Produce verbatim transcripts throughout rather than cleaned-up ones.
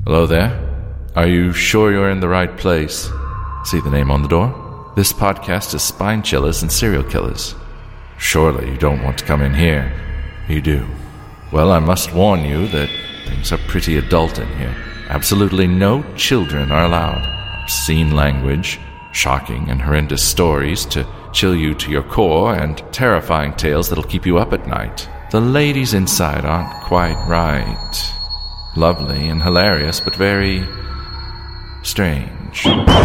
Hello there. Are you sure you're in the right place? See the name on the door? This podcast is Spine Chillers and Serial Killers. Surely you don't want to come in here. You do. Well, I must warn you that things are pretty adult in here. Absolutely no children are allowed. Obscene language, shocking and horrendous stories to chill you to your core, and terrifying tales that'll keep you up at night. The ladies inside aren't quite right. Lovely and hilarious, but very strange.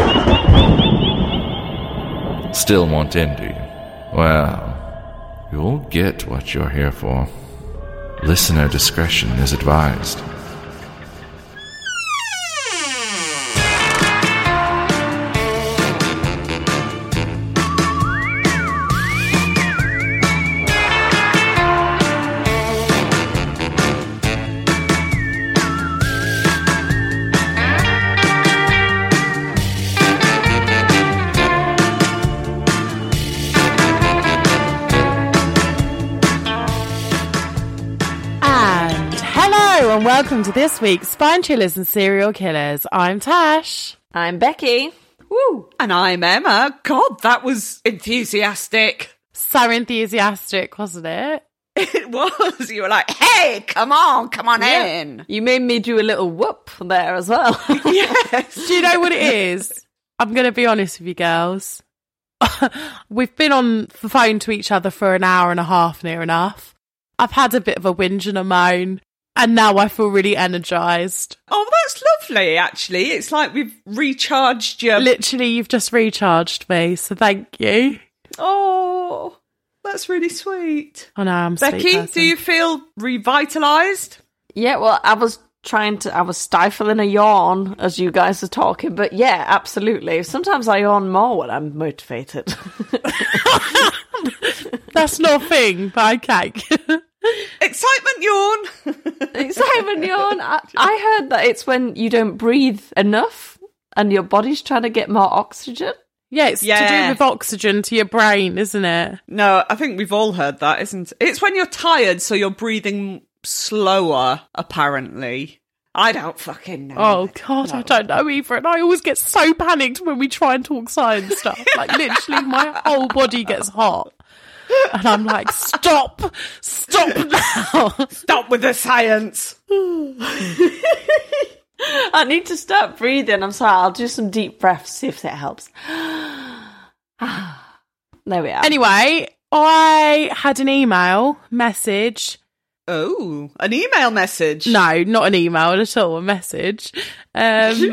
Still want in, do you? Well, you'll get what you're here for. Listener discretion is advised. Welcome to this week's Spine Chillers and Serial Killers. I'm Tash. I'm Becky. Woo! And I'm Emma. God, that was enthusiastic. So enthusiastic, wasn't it? It was. You were like, hey, come on, come on yeah. in. You made me do a little whoop there as well. Yes. Do you know what it is? I'm going to be honest with you girls. We've been on the phone to each other for an hour and a half near enough. I've had a bit of a whinge and a moan. And now I feel really energised. Oh, that's lovely, actually. It's like we've recharged you. Literally, you've just recharged me, so thank you. Oh, that's really sweet. I know, I'm Becky, do you feel revitalised? Yeah, well, I was trying to, I was stifling a yawn as you guys are talking, but yeah, absolutely. Sometimes I yawn more when I'm motivated. That's not a thing, but okay. Excitement yawn. Excitement yawn. I, I heard that it's when you don't breathe enough and your body's trying to get more oxygen. Yeah, it's yeah. to do with oxygen to your brain, isn't it? No, I think we've all heard that, isn't it? It's when you're tired, so you're breathing slower, apparently. I don't fucking know. Oh, God, I don't know either. And I always get so panicked when we try and talk science stuff. Like, literally, my whole body gets hot. And I'm like, stop, stop now. Stop with the science. I need to start breathing. I'm sorry, I'll do some deep breaths, see if that helps. There we are. Anyway, I had an email message. Oh, an email message? No, not an email at all, a message. Um,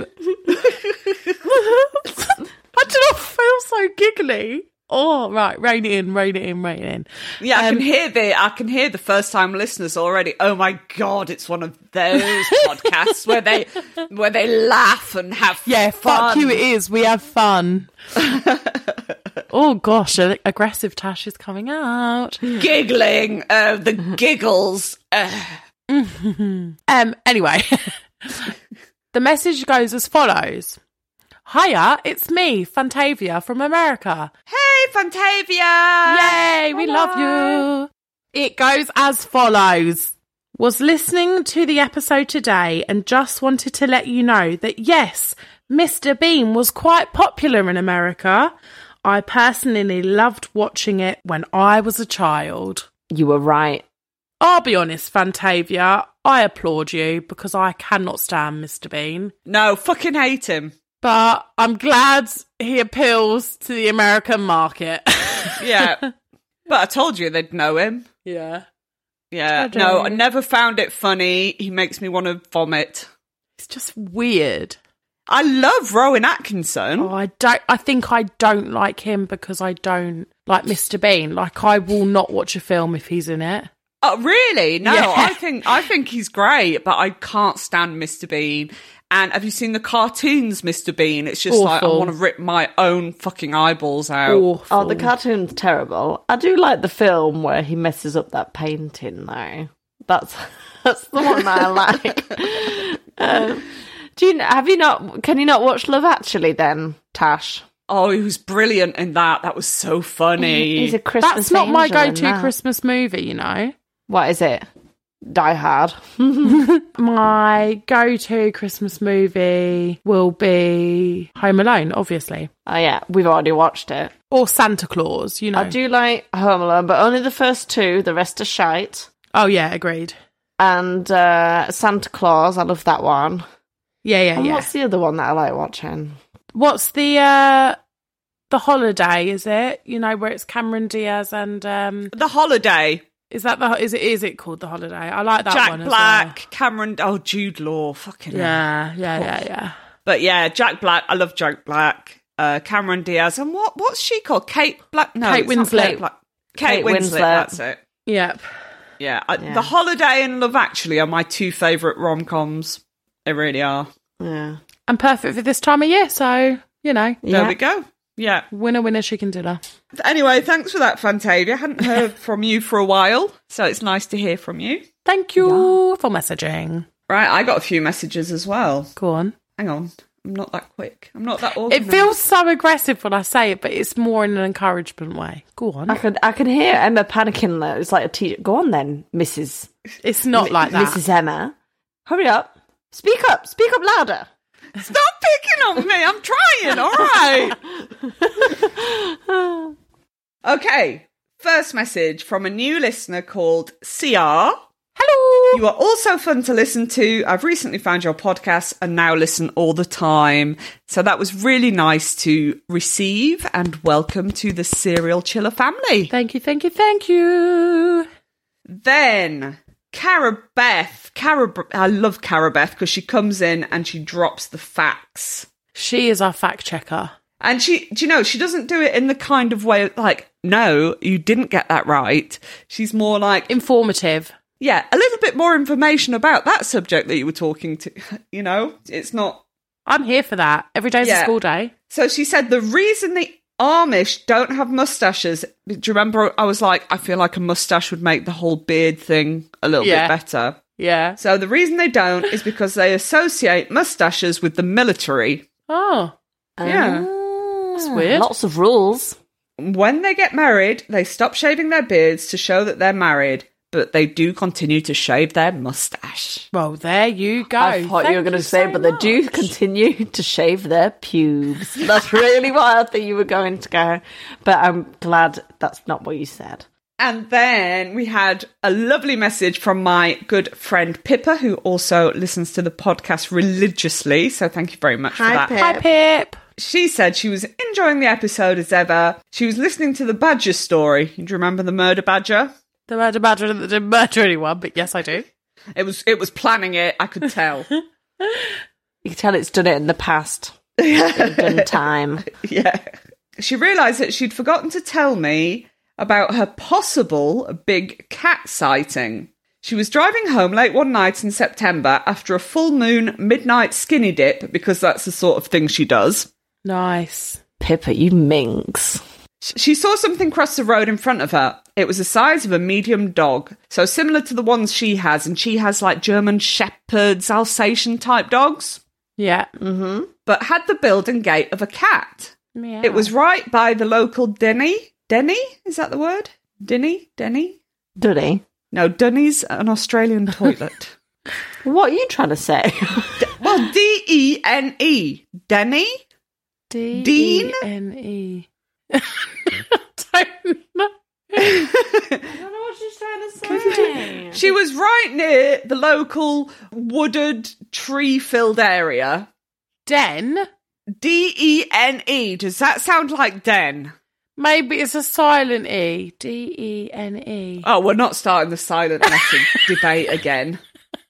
I do not feel so giggly. Oh, right, rein it in, rein it in, rein it in. Yeah, I um, can hear the I can hear the first time listeners already. Oh my God, it's one of those podcasts where they where they laugh and have yeah, fun. Fuck you, it is. We have fun. Oh gosh, aggressive Tash is coming out. Giggling, uh, the giggles. Uh. um. Anyway, the message goes as follows. Hiya, it's me, Fantavia from America. Hey, Fantavia! Yay, we Hello. love you. It goes as follows. Was listening to the episode today and just wanted to let you know that yes, Mister Bean was quite popular in America. I personally loved watching it when I was a child. You were right. I'll be honest, Fantavia, I applaud you because I cannot stand Mister Bean. No, fucking hate him. But I'm glad he appeals to the American market. Yeah. But I told you they'd know him. Yeah. Yeah. I no, I never found it funny. He makes me want to vomit. It's just weird. I love Rowan Atkinson. Oh, I don't. I think I don't like him because I don't like Mister Bean. Like, I will not watch a film if he's in it. Oh, really? No, yeah. I think I think he's great, but I can't stand Mister Bean. And have you seen the cartoons, Mister Bean? It's just Awful. like, I want to rip my own fucking eyeballs out. Awful. Oh, the cartoon's terrible. I do like the film where he messes up that painting, though. That's that's the one that I like. um, do you have you not? Can you not watch Love Actually then, Tash? Oh, he was brilliant in that. That was so funny. He's a Christmas That's not my angel in go-to that. Christmas movie, you know. What is it? Die Hard. My go-to Christmas movie will be Home Alone, obviously. Oh yeah, we've already watched it. Or Santa Claus, you know. I do like Home Alone, but only the first two. The rest are shite. Oh yeah, agreed. And uh, Santa Claus, I love that one. Yeah, yeah, and yeah. what's the other one that I like watching? What's the uh, the holiday? Is it, you know, where it's Cameron Diaz and um, The Holiday. Is that the is it is it called The Holiday? I like that Jack one as Black, well. Cameron. Oh, Jude Law. Fucking hell. Yeah, yeah, yeah, yeah. But yeah, Jack Black. I love Jack Black. Uh, Cameron Diaz, and what what's she called? Kate Black. No, Kate it's not Winslet. Kate Black. Kate, Kate Winslet, Winslet. That's it. Yep. Yeah, I, Yeah. The Holiday and Love Actually are my two favourite rom coms. They really are. Yeah. And perfect for this time of year, so you know, There Yeah. we go. Yeah. winner winner chicken dinner. Anyway, thanks for that, Fantavia. I hadn't heard from you for a while, so it's nice to hear from you. Thank you for messaging. Right, I got a few messages as well. Go on. Hang on. I'm not that quick. I'm not that organised. It feels so aggressive when I say it, but it's more in an encouragement way. Go on. I can I can hear Emma panicking there. It's like a teacher. Go on then, Missus It's not like that. Missus Emma. Hurry up. Speak up. Speak up louder. Stop picking on me. I'm trying. All right. Okay. First message from a new listener called C R. Hello. You are also fun to listen to. I've recently found your podcast and now listen all the time. So that was really nice to receive, and welcome to the Serial Chiller family. Thank you, thank you, thank you. Then Cara Beth. Cara, I love Cara Beth because she comes in and she drops the facts. She is our fact checker. And she, do you know, she doesn't do it in the kind of way like, no, you didn't get that right. She's more like, Informative. yeah, a little bit more information about that subject that you were talking to, you know? It's not... I'm here for that. Every day's Yeah. a school day. So she said the reason the Amish don't have moustaches, do you remember I was like, I feel like a moustache would make the whole beard thing a little Yeah. bit better. Yeah. So the reason they don't is because they associate moustaches with the military. Oh, Yeah. that's weird. Lots of rules. When they get married, they stop shaving their beards to show that they're married, but they do continue to shave their moustache. Well, there you go. I thought you were Thank going to say, so but they do much. continue to shave their pubes. That's really what I thought you were going to go. But I'm glad that's not what you said. And then we had a lovely message from my good friend Pippa, who also listens to the podcast religiously. So thank you very much for that. Hi, Pip. She said she was enjoying the episode as ever. She was listening to the badger story. Do you remember the murder badger? The murder badger that didn't murder anyone, but yes, I do. It was it was planning it, I could tell. You can tell it's done it in the past. It's done time. Yeah. She realised that she'd forgotten to tell me about her possible big cat sighting. She was driving home late one night in September after a full moon midnight skinny dip, because that's the sort of thing she does. Nice. Pippa, you minx. She saw something cross the road in front of her. It was the size of a medium dog, so similar to the ones she has, and she has like German Shepherds, Alsatian type dogs, Yeah. Mm-hmm. but had the build and gait of a cat. Meow. It was right by the local Denny. Denny? Is that the word? Denny? Denny? Dunny. No, Dunny's an Australian toilet. What are you trying to say? Well, D E N E. Denny? D Dean? E N E. Don't know. I don't know what she's trying to say. She was right near the local wooded, tree-filled area. Den? D E N E. Does that sound like den? Maybe it's a silent E. D E N E. Oh, we're not starting the silent letter debate again.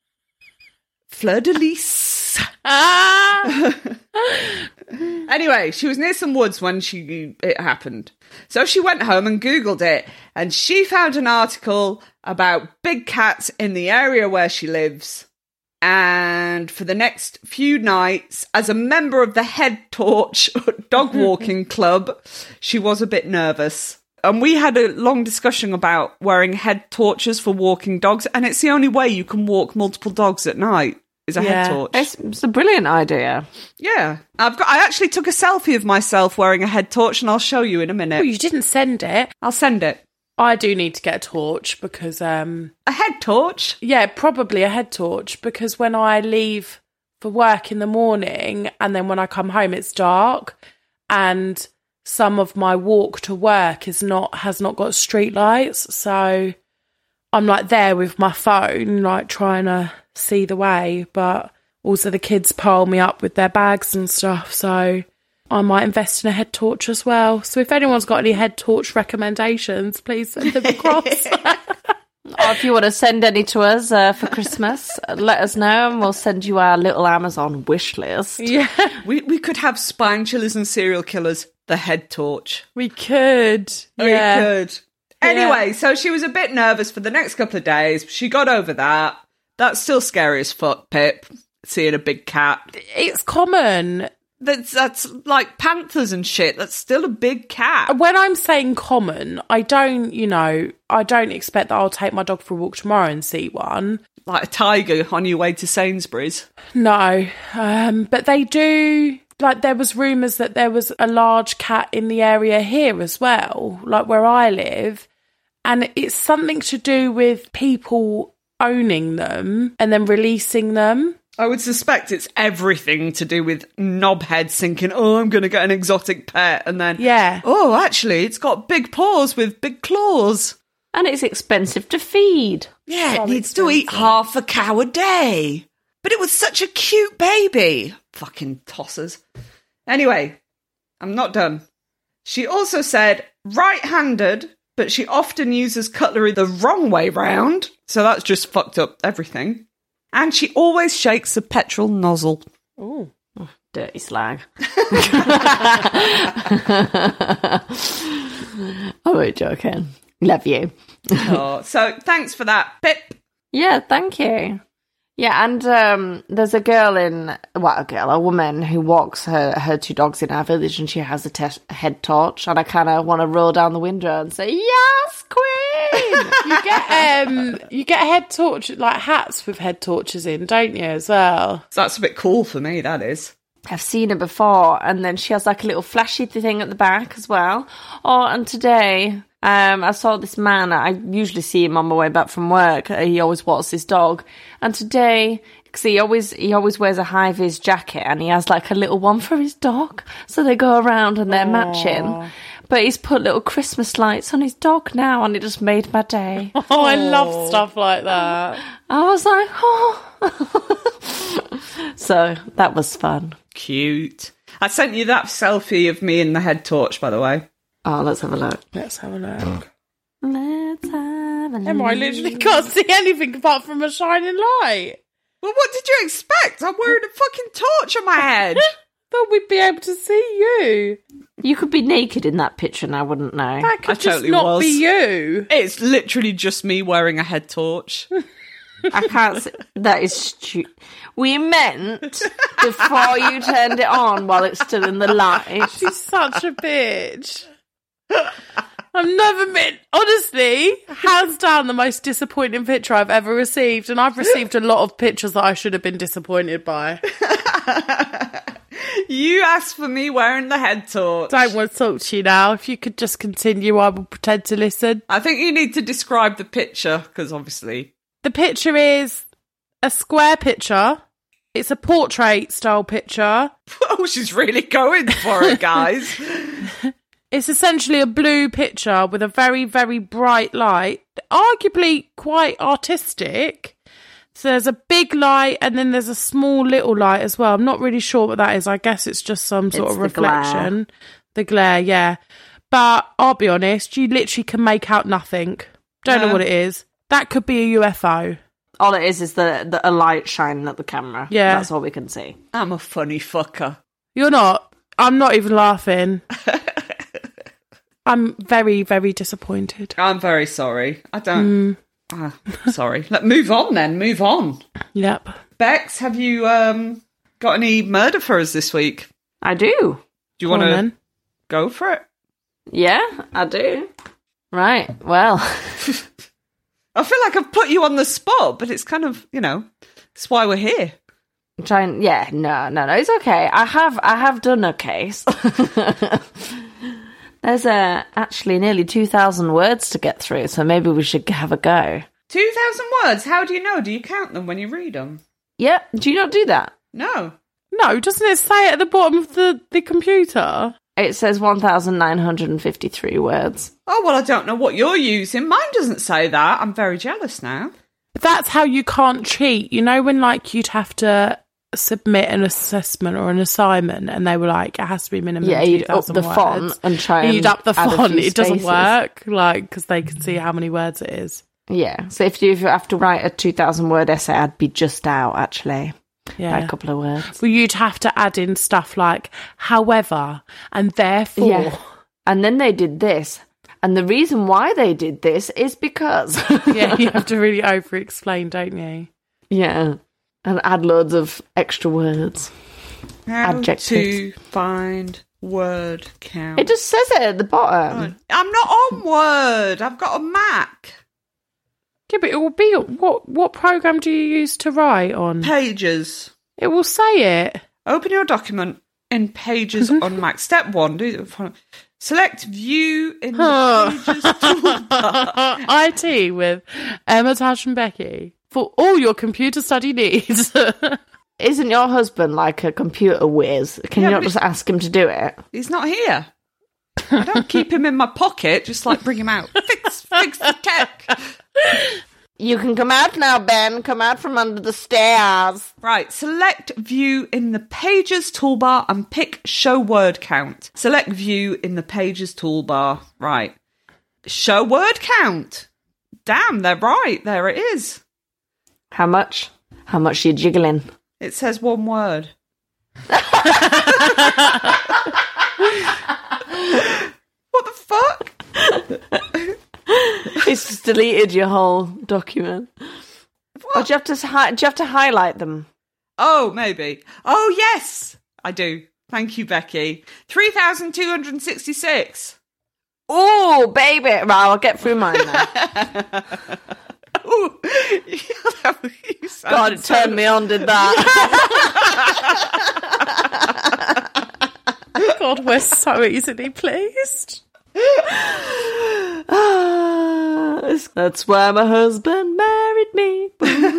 Fleur-de-lis. Ah! Anyway, she was near some woods when she it happened. So she went home and Googled it, and she found an article about big cats in the area where she lives. And for the next few nights, as a member of the Head Torch dog walking club, she was a bit nervous. And we had a long discussion about wearing head torches for walking dogs, and it's the only way you can walk multiple dogs at night, is a Yeah. head torch. It's, it's a brilliant idea. Yeah. I've got I actually took a selfie of myself wearing a head torch, and I'll show you in a minute. Oh, you didn't send it. I'll send it. I do need to get a torch because, um, A head torch? yeah, probably a head torch because when I leave for work in the morning and then when I come home, it's dark and some of my walk to work is not has not got street lights. So I'm like there with my phone, like trying to see the way. But also the kids pile me up with their bags and stuff. So I might invest in a head torch as well. So if anyone's got any head torch recommendations, please send them across. Or if you want to send any to us uh, for Christmas, let us know and we'll send you our little Amazon wish list. Yeah, We we could have Spine Chillers and Serial Killers, the head torch. we could. Yeah. We could. Anyway, so she was a bit nervous for the next couple of days. She got over that. That's still scary as fuck, Pip, seeing a big cat. It's common. That's, that's like panthers and shit. That's still a big cat. When I'm saying common, I don't, you know, I don't expect that I'll take my dog for a walk tomorrow and see one. Like a tiger on your way to Sainsbury's. No, um, but they do. Like there was rumours that there was a large cat in the area here as well, like where I live. And it's something to do with people owning them and then releasing them. I would suspect it's everything to do with knobheads thinking, oh, I'm going to get an exotic pet. And then, Yeah. oh, actually, it's got big paws with big claws. And it's expensive to feed. Yeah, So it needs to eat expensive. half a cow a day. But it was such a cute baby. Fucking tossers. Anyway, I'm not done. She also said right-handed, but she often uses cutlery the wrong way round. So that's just fucked up everything. And she always shakes the petrol nozzle. Ooh. Dirty slag. Oh, we're joking. Love you. Oh, so thanks for that, Pip. Yeah, thank you. Yeah, and um, there's a girl in, well, a girl, a woman who walks her, her two dogs in our village and she has a te- head torch and I kind of want to roll down the window and say, yes, queen! You get um, you get head torch, like hats with head torches in, don't you, as well? So that's a bit cool for me, that is. I've seen her before, and then she has like a little flashy thing at the back as well. Oh, and today, um, I saw this man. I usually see him on my way back from work. He always walks his dog, and today, because he always he always wears a high vis jacket, and he has like a little one for his dog. So they go around and they're matching. But he's put little Christmas lights on his dog now, and it just made my day. Oh, I love stuff like that. I was like, oh. So that was fun. Cute. I sent you that selfie of me in the head torch, by the way. Oh, let's have a look. Let's have a look. Let's have a look. Emma, I literally can't see anything apart from a shining light. Well, what did you expect? I'm wearing a fucking torch on my head. Thought we'd be able to see you. You could be naked in that picture and I wouldn't know. That could I just totally not was. be you. It's literally just me wearing a head torch. I can't see. That is stupid. We meant before you turned it on while it's still in the light. She's such a bitch. I've never been, honestly, hands down the most disappointing picture I've ever received. And I've received a lot of pictures that I should have been disappointed by. You asked for me wearing the head torch. Don't want to talk to you now. If you could just continue, I will pretend to listen. I think you need to describe the picture, because obviously... The picture is a square picture. It's a portrait style picture. Oh, she's really going for it, guys. It's essentially a blue picture with a very, very bright light. Arguably quite artistic. So there's a big light and then there's a small little light as well. I'm not really sure what that is. I guess it's just some sort It's of the reflection. glare. The glare, yeah. But I'll be honest, you literally can make out nothing. Don't know No. what it is. That could be a U F O. All it is is the, the a light shining at the camera. Yeah. That's all we can see. I'm a funny fucker. You're not. I'm not even laughing. I'm very, very disappointed. I'm very sorry. I don't... Ah, sorry. Let's move on then. Move on. Yep. Bex, have you um, got any murder for us this week? I do. Do you want Go on to then. go for it? Yeah, I do. Right, well... I feel like I've put you on the spot, but it's kind of, you know, that's why we're here. I'm trying, yeah, no, no, no, it's okay. I have, I have done a case. There There's uh, actually nearly two thousand words to get through, so maybe we should have a go. two thousand words? How do you know? Do you count them when you read them? Yeah, do you not do that? No. No, doesn't it say it at the bottom of the, the computer? It says one thousand nine hundred fifty-three words. Oh, well, I don't know what you're using. Mine doesn't say that. I'm very jealous now. That's how you can't cheat. You know when, like, you'd have to submit an assessment or an assignment and they were like, it has to be minimum Yeah, you'd up the words. font and try and You'd up the add a font. few It doesn't spaces. work, like, because they can see how many words it is. Yeah, so if you have to write a two thousand word essay, I'd be just out, actually, Yeah. by a couple of words. Well, you'd have to add in stuff like, however, and therefore. Yeah. And then they did this. And the reason why they did this is because. Yeah, you have to really over-explain, don't you? Yeah. And add loads of extra words. How Adjectives. to find word count. It just says it at the bottom. I'm not on Word. I've got a Mac. Yeah, but it will be... What, what program do you use to write on? Pages. It will say it. Open your document in Pages on Mac. Step one. Do select View in the Pages toolbar. I T with Emma, Tash and Becky. For all your computer study needs. Isn't your husband like a computer whiz? Can Yeah, you not but- just ask him to do it? He's not here. I don't keep him in my pocket, just like bring him out. Fix, fix the tech. You can come out now, Ben. Come out from under the stairs. Right, select View in the Pages toolbar and pick Show Word Count. Select View in the Pages toolbar. Right. Show Word Count. Damn, they're right. There it is. How much? How much are you jiggling? It says one word. What the fuck? It's just deleted your whole document. Or do you have to hi- do you have to highlight them? Oh, maybe. Oh, yes, I do. Thank you, Becky. three thousand two hundred sixty-six. Oh, baby! Right, I'll get through mine now. Ooh. God, it turned me on, did that? God, we're so easily pleased. Ah, that's why my husband married me.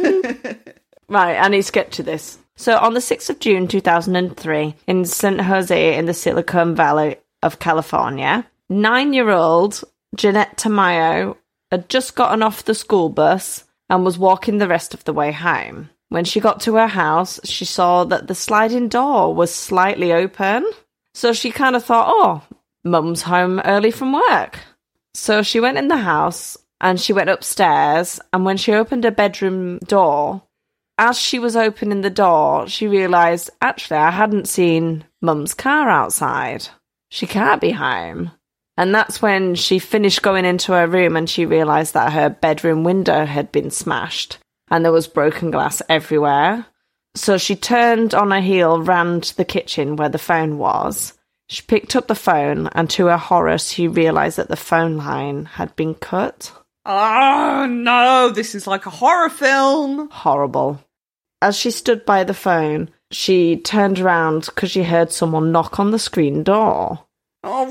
Right, I need to get to this. So on the sixth of June two thousand three, in San Jose in the Silicon Valley of California, nine-year-old Jeanette Tamayo had just gotten off the school bus and was walking the rest of the way home. When she got to her house, she saw that the sliding door was slightly open. So she kind of thought, oh, Mum's home early from work. So she went in the house and she went upstairs, and when she opened her bedroom door, as she was opening the door, she realised, actually, I hadn't seen Mum's car outside. She can't be home. And that's when she finished going into her room and she realised that her bedroom window had been smashed and there was broken glass everywhere. So she turned on her heel, ran to the kitchen where the phone was. She picked up the phone, and to her horror, she realised that the phone line had been cut. Oh, no, this is like a horror film. Horrible. As she stood by the phone, she turned around because she heard someone knock on the screen door. Oh,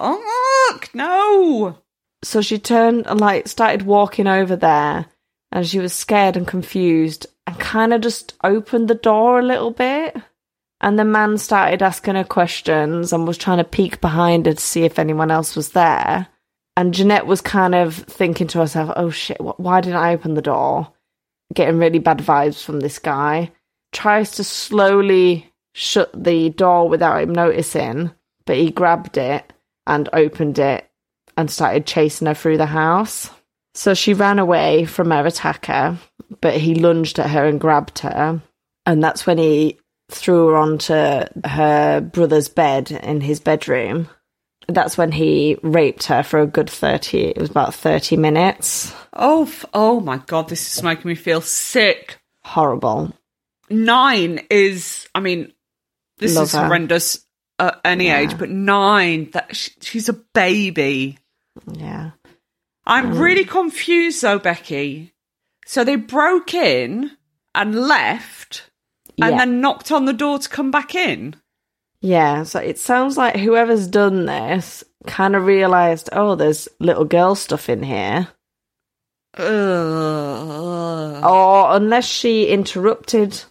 fuck, no. So she turned and, like, started walking over there, and she was scared and confused and kind of just opened the door a little bit. And the man started asking her questions and was trying to peek behind her to see if anyone else was there. And Jeanette was kind of thinking to herself, oh shit, wh- why didn't I open the door? Getting really bad vibes from this guy. Tries to slowly shut the door without him noticing, but he grabbed it and opened it and started chasing her through the house. So she ran away from her attacker, but he lunged at her and grabbed her. And that's when he threw her onto her brother's bed in his bedroom. That's when he raped her for a good thirty, it was about thirty minutes. Oh, f- oh my God, this is making me feel sick. Horrible. Nine is, I mean, this Love is her. horrendous at any Yeah. age, but nine, that sh- she's a baby. Yeah. I'm Mm. really confused though, Becky. So they broke in and left and Yeah. then knocked on the door to come back in? Yeah, so it sounds like whoever's done this kind of realised, oh, there's little girl stuff in here. Ugh. Or unless she interrupted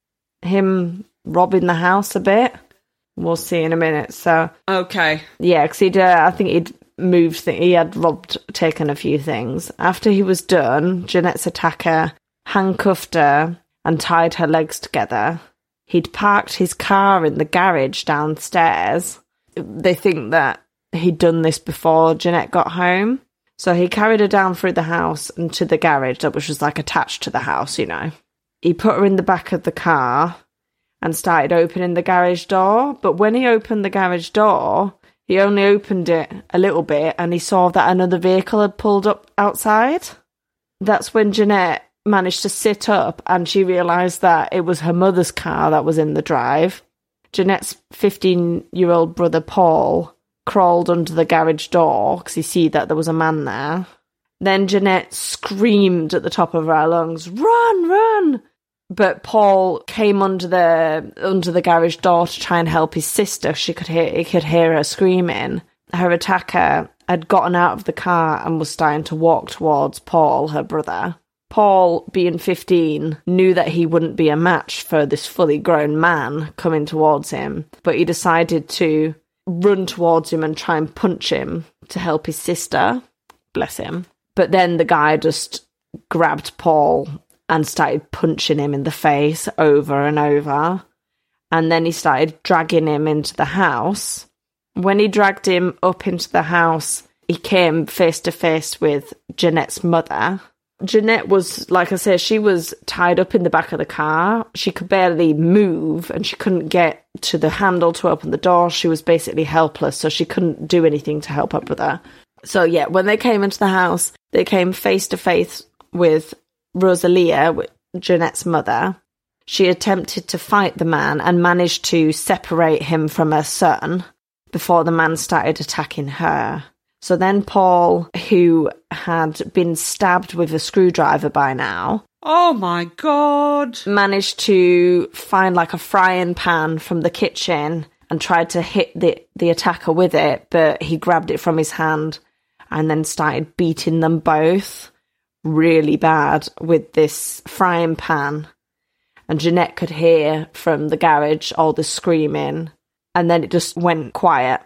him robbing the house a bit. We'll see in a minute. So Okay. yeah, because he'd, uh, I think he'd moved, th- he had robbed, taken a few things. After he was done, Jeanette's attacker handcuffed her and tied her legs together. He'd parked his car in the garage downstairs. They think that he'd done this before Jeanette got home. So he carried her down through the house and to the garage, which was like attached to the house, you know. He put her in the back of the car and started opening the garage door. But when he opened the garage door, he only opened it a little bit and he saw that another vehicle had pulled up outside. That's when Jeanette managed to sit up and she realised that it was her mother's car that was in the drive. Jeanette's fifteen-year-old brother, Paul, crawled under the garage door because he see that there was a man there. Then Jeanette screamed at the top of her lungs, "Run, run!" But Paul came under the under the garage door to try and help his sister. She could hear he could hear her screaming. Her attacker had gotten out of the car and was starting to walk towards Paul, her brother. Paul, being fifteen, knew that he wouldn't be a match for this fully grown man coming towards him, but he decided to run towards him and try and punch him to help his sister. Bless him. But then the guy just grabbed Paul and started punching him in the face over and over. And then he started dragging him into the house. When he dragged him up into the house, he came face to face with Jeanette's mother. Jeanette was, like I said, she was tied up in the back of the car. She could barely move and she couldn't get to the handle to open the door. She was basically helpless, so she couldn't do anything to help her brother. So yeah, when they came into the house, they came face to face with Rosalia, Jeanette's mother. She attempted to fight the man and managed to separate him from her son before the man started attacking her. So then Paul, who had been stabbed with a screwdriver by now, Oh my God. managed to find like a frying pan from the kitchen and tried to hit the, the attacker with it, but he grabbed it from his hand and then started beating them both really bad with this frying pan. And Jeanette could hear from the garage all the screaming, and then it just went quiet.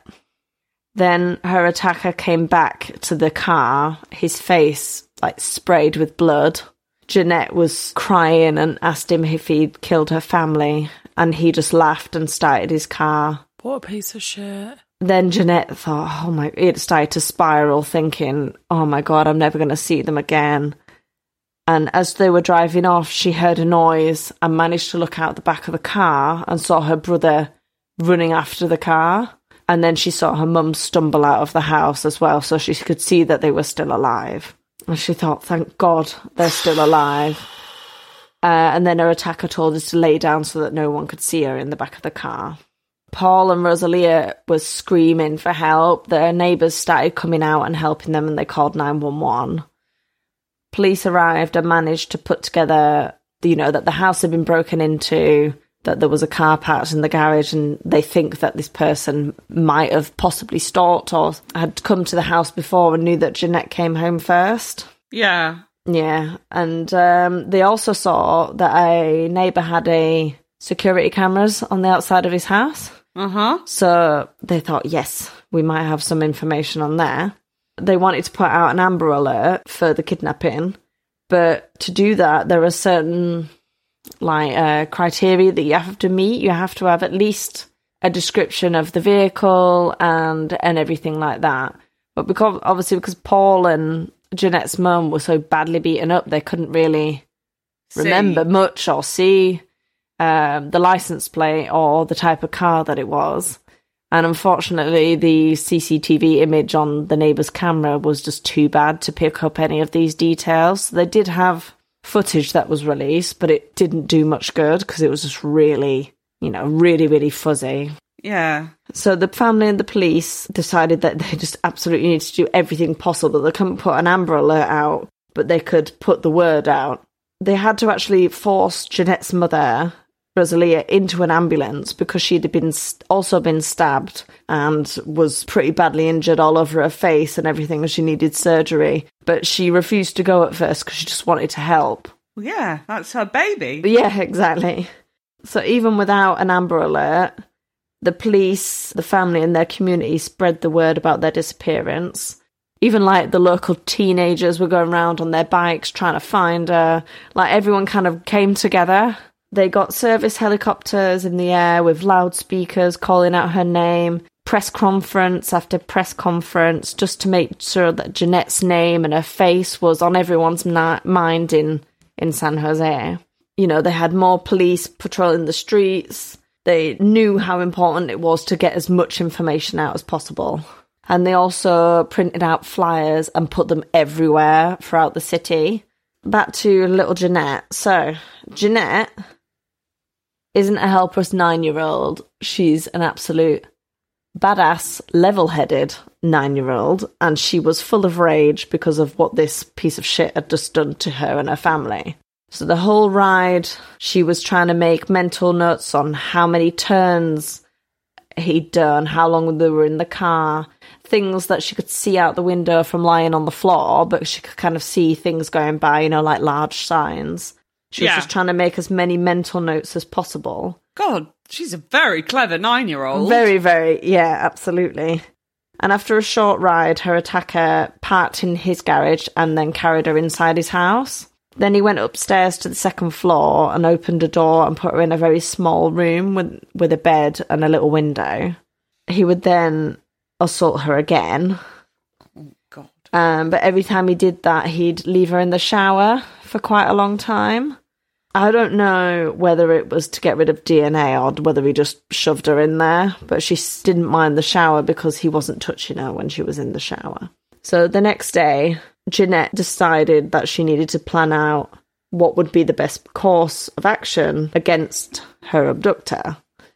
Then her attacker came back to the car, his face like sprayed with blood. Jeanette was crying and asked him if he'd killed her family, and he just laughed and started his car. What a piece of shit. Then Jeanette thought, oh my, it started to spiral, thinking, oh my God, I'm never going to see them again. And as they were driving off, she heard a noise and managed to look out the back of the car and saw her brother running after the car. And then she saw her mum stumble out of the house as well, so she could see that they were still alive. And she thought, thank God they're still alive. Uh, and then her attacker told her to lay down so that no one could see her in the back of the car. Paul and Rosalia was screaming for help. Their neighbours started coming out and helping them, and they called nine one one. Police arrived and managed to put together, you know, that the house had been broken into, that there was a car parked in the garage, and they think that this person might have possibly stalked or had come to the house before and knew that Jeanette came home first. Yeah. Yeah, and um, they also saw that a neighbour had a security cameras on the outside of his house. Uh-huh. So they thought, yes, we might have some information on there. They wanted to put out an Amber Alert for the kidnapping, but to do that, there are certain like uh, criteria that you have to meet. You have to have at least a description of the vehicle and and everything like that. But because obviously because Paul and Jeanette's mum were so badly beaten up, they couldn't really See. remember much or see um, the license plate or the type of car that it was. And unfortunately, the C C T V image on the neighbour's camera was just too bad to pick up any of these details. They did have footage that was released, but it didn't do much good because it was just really, you know, really, really fuzzy. Yeah. So the family and the police decided that they just absolutely needed to do everything possible. They couldn't put an Amber Alert out, but they could put the word out. They had to actually force Jeanette's mother Rosalia into an ambulance because she'd been also been stabbed and was pretty badly injured all over her face and everything, and she needed surgery. But she refused to go at first because she just wanted to help. Well, yeah, that's her baby. Yeah, exactly. So even without an Amber Alert, the police, the family and their community spread the word about their disappearance. Even, like, the local teenagers were going around on their bikes trying to find her. Like, everyone kind of came together. They got service helicopters in the air with loudspeakers calling out her name, press conference after press conference, just to make sure that Jeanette's name and her face was on everyone's na- mind in, in San Jose. You know, they had more police patrolling the streets. They knew how important it was to get as much information out as possible. And they also printed out flyers and put them everywhere throughout the city. Back to little Jeanette. So, Jeanette isn't a helpless nine-year-old. She's an absolute badass, level-headed nine-year-old. And she was full of rage because of what this piece of shit had just done to her and her family. So the whole ride, she was trying to make mental notes on how many turns he'd done, how long they were in the car, things that she could see out the window from lying on the floor, but she could kind of see things going by, you know, like large signs. She was Yeah. just trying to make as many mental notes as possible. God, she's a very clever nine-year-old. Very, very, yeah, absolutely. And after a short ride, her attacker parked in his garage and then carried her inside his house. Then he went upstairs to the second floor and opened a door and put her in a very small room with, with a bed and a little window. He would then assault her again. Oh, God. Um, but every time he did that, he'd leave her in the shower for quite a long time. I don't know whether it was to get rid of D N A or whether he just shoved her in there, but she didn't mind the shower because he wasn't touching her when she was in the shower. So the next day, Jeanette decided that she needed to plan out what would be the best course of action against her abductor.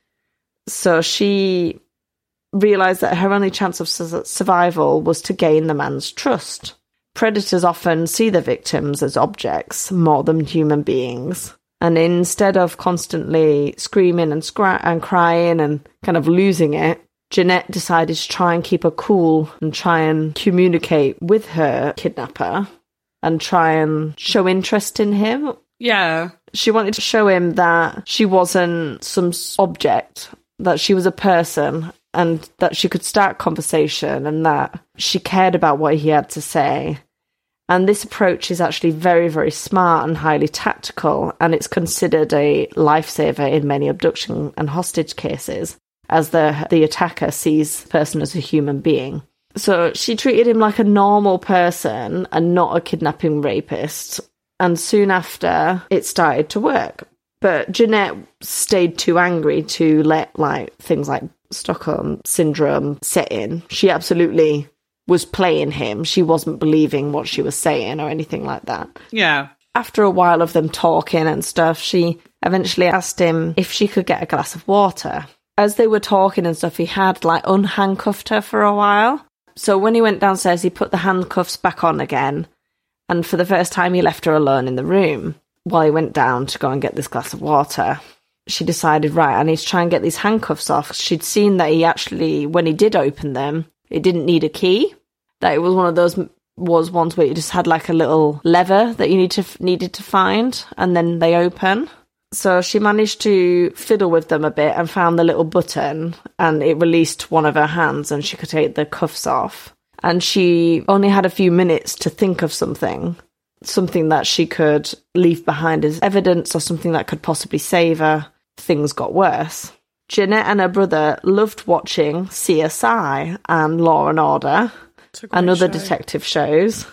So she realised that her only chance of su- survival was to gain the man's trust. Predators often see their victims as objects more than human beings. And instead of constantly screaming and, scra- and crying and kind of losing it, Jeanette decided to try and keep her cool and try and communicate with her kidnapper and try and show interest in him. Yeah. She wanted to show him that she wasn't some object, that she was a person and that she could start conversation and that she cared about what he had to say. And this approach is actually very, very smart and highly tactical, and it's considered a lifesaver in many abduction and hostage cases, as the the attacker sees the person as a human being. So she treated him like a normal person and not a kidnapping rapist. And soon after, it started to work. But Jeanette stayed too angry to let like things like Stockholm Syndrome set in. She absolutely was playing him. She wasn't believing what she was saying or anything like that. Yeah. After a while of them talking and stuff, she eventually asked him if she could get a glass of water. As they were talking and stuff, he had like unhandcuffed her for a while. So when he went downstairs, he put the handcuffs back on again. And for the first time, he left her alone in the room while he went down to go and get this glass of water. She decided, right, I need to try and get these handcuffs off. She'd seen that he actually, when he did open them, it didn't need a key. That it was one of those was ones where you just had like a little lever that you need to needed to find, and then they open. So she managed to fiddle with them a bit and found the little button, and it released one of her hands and she could take the cuffs off. And she only had a few minutes to think of something, something that she could leave behind as evidence or something that could possibly save her. Things got worse. Jeanette and her brother loved watching C S I and Law and Order and other show. detective shows.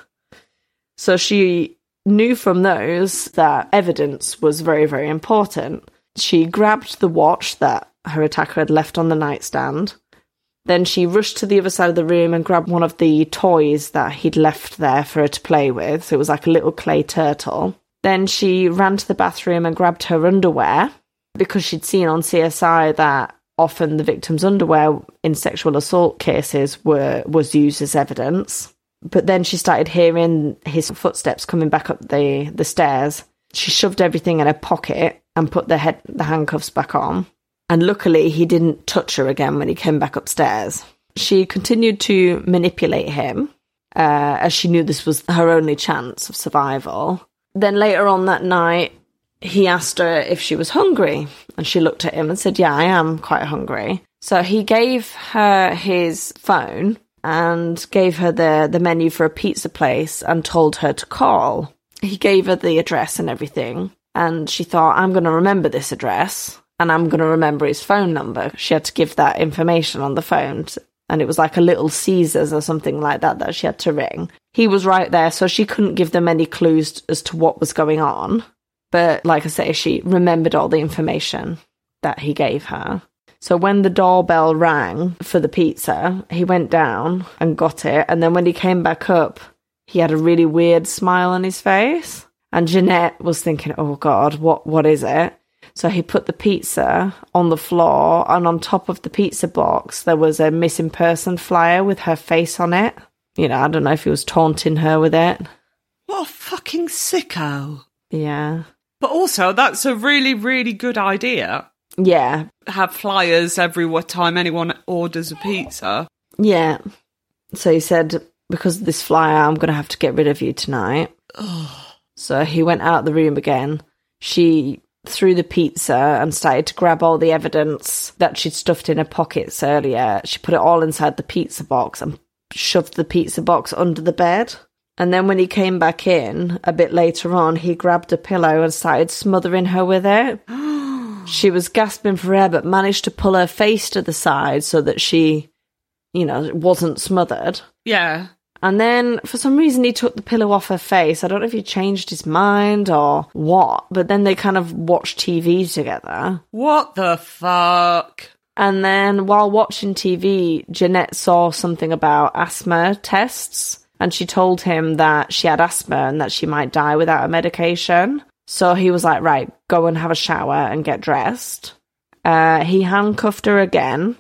So she knew from those that evidence was very, very important. She grabbed the watch that her attacker had left on the nightstand. Then she rushed to the other side of the room and grabbed one of the toys that he'd left there for her to play with. So it was like a little clay turtle. Then she ran to the bathroom and grabbed her underwear, because she'd seen on C S I that often the victim's underwear in sexual assault cases were was used as evidence. But then she started hearing his footsteps coming back up the, the stairs. She shoved everything in her pocket and put the head the handcuffs back on. And luckily, he didn't touch her again when he came back upstairs. She continued to manipulate him, uh, as she knew this was her only chance of survival. Then later on that night, he asked her if she was hungry, and she looked at him and said, yeah, I am quite hungry. So he gave her his phone and gave her the, the menu for a pizza place and told her to call. He gave her the address and everything, and she thought, I'm going to remember this address, and I'm going to remember his phone number. She had to give that information on the phone, and it was like a Little Caesars or something like that that she had to ring. He was right there, so she couldn't give them any clues as to what was going on. But like I say, she remembered all the information that he gave her. So when the doorbell rang for the pizza, he went down and got it. And then when he came back up, he had a really weird smile on his face. And Jeanette was thinking, oh God, what what is it? So he put the pizza on the floor, and on top of the pizza box, there was a missing person flyer with her face on it. You know, I don't know if he was taunting her with it. What a fucking sicko. Yeah. But also, that's a really, really good idea. Yeah. Have flyers every time anyone orders a pizza. Yeah. So he said, because of this flyer, I'm going to have to get rid of you tonight. So he went out the room again. She threw the pizza and started to grab all the evidence that she'd stuffed in her pockets earlier. She put it all inside the pizza box and shoved the pizza box under the bed. And then when he came back in a bit later on, he grabbed a pillow and started smothering her with it. She was gasping for air, but managed to pull her face to the side so that she, you know, wasn't smothered. Yeah. And then, for some reason, he took the pillow off her face. I don't know if he changed his mind or what, but then they kind of watched T V together. What the fuck? And then, while watching T V, Jeanette saw something about asthma tests, and she told him that she had asthma and that she might die without a medication. So he was like, right, go and have a shower and get dressed. Uh, he handcuffed her again.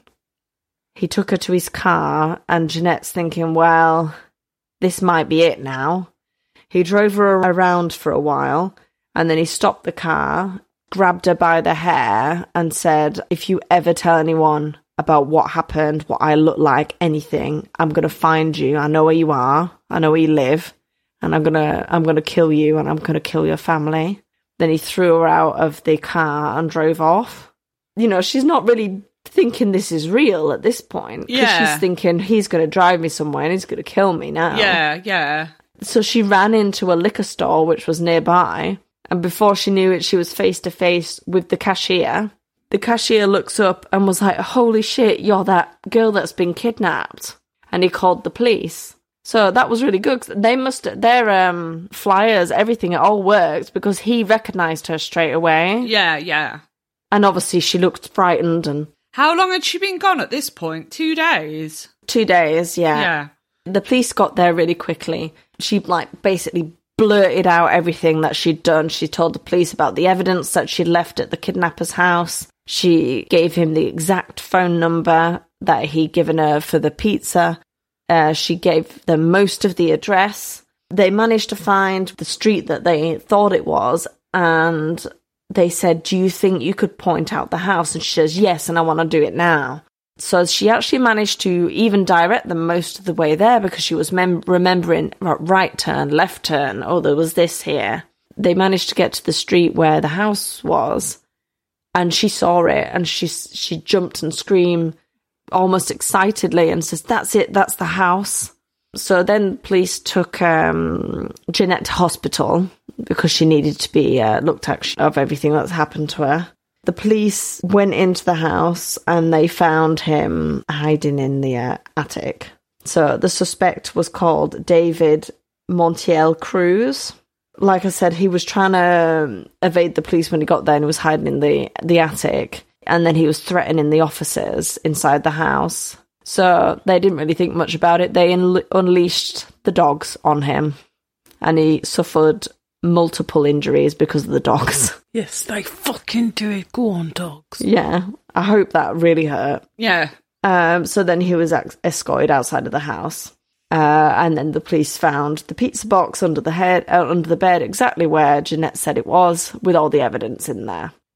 He took her to his car, and Jeanette's thinking, well, this might be it now. He drove her around for a while, and then he stopped the car, grabbed her by the hair, and said, if you ever tell anyone about what happened, what I look like, anything, I'm going to find you. I know where you are. I know where you live. And I'm going to I'm going to kill you, and I'm going to kill your family. Then he threw her out of the car and drove off. You know, she's not really thinking this is real at this point. Because Yeah. she's thinking, he's going to drive me somewhere and he's going to kill me now. Yeah, yeah. So she ran into a liquor store, which was nearby. And before she knew it, she was face to face with the cashier. The cashier looks up and was like, holy shit, you're that girl that's been kidnapped. And he called the police. So that was really good. They must, their um, flyers, everything, it all worked because he recognised her straight away. Yeah, yeah. And obviously she looked frightened. And How long had she been gone at this point? Two days? two days, yeah. Yeah. The police got there really quickly. She, like, basically blurted out everything that she'd done. She told the police about the evidence that she'd left at the kidnapper's house. She gave him the exact phone number that he'd given her for the pizza. Uh, she gave them most of the address. They managed to find the street that they thought it was, and they said, do you think you could point out the house? And she says, yes, and I want to do it now. So she actually managed to even direct them most of the way there because she was mem- remembering right turn, left turn, oh, there was this here. They managed to get to the street where the house was, and she saw it, and she she jumped and screamed almost excitedly and says, that's it, that's the house. So then police took um, Jeanette to hospital because she needed to be uh, looked at of everything that's happened to her. The police went into the house and they found him hiding in the uh, attic. So the suspect was called David Montiel Cruz. Like I said, he was trying to evade the police when he got there and he was hiding in the, the attic. And then he was threatening the officers inside the house. So they didn't really think much about it. They un- unleashed the dogs on him. And he suffered multiple injuries because of the dogs. Yes, they fucking do it. Go on, dogs. Yeah, I hope that really hurt. Yeah. Um, so then he was ex- escorted outside of the house. Uh, and then the police found the pizza box under the head, uh, under the bed, exactly where Jeanette said it was, with all the evidence in there.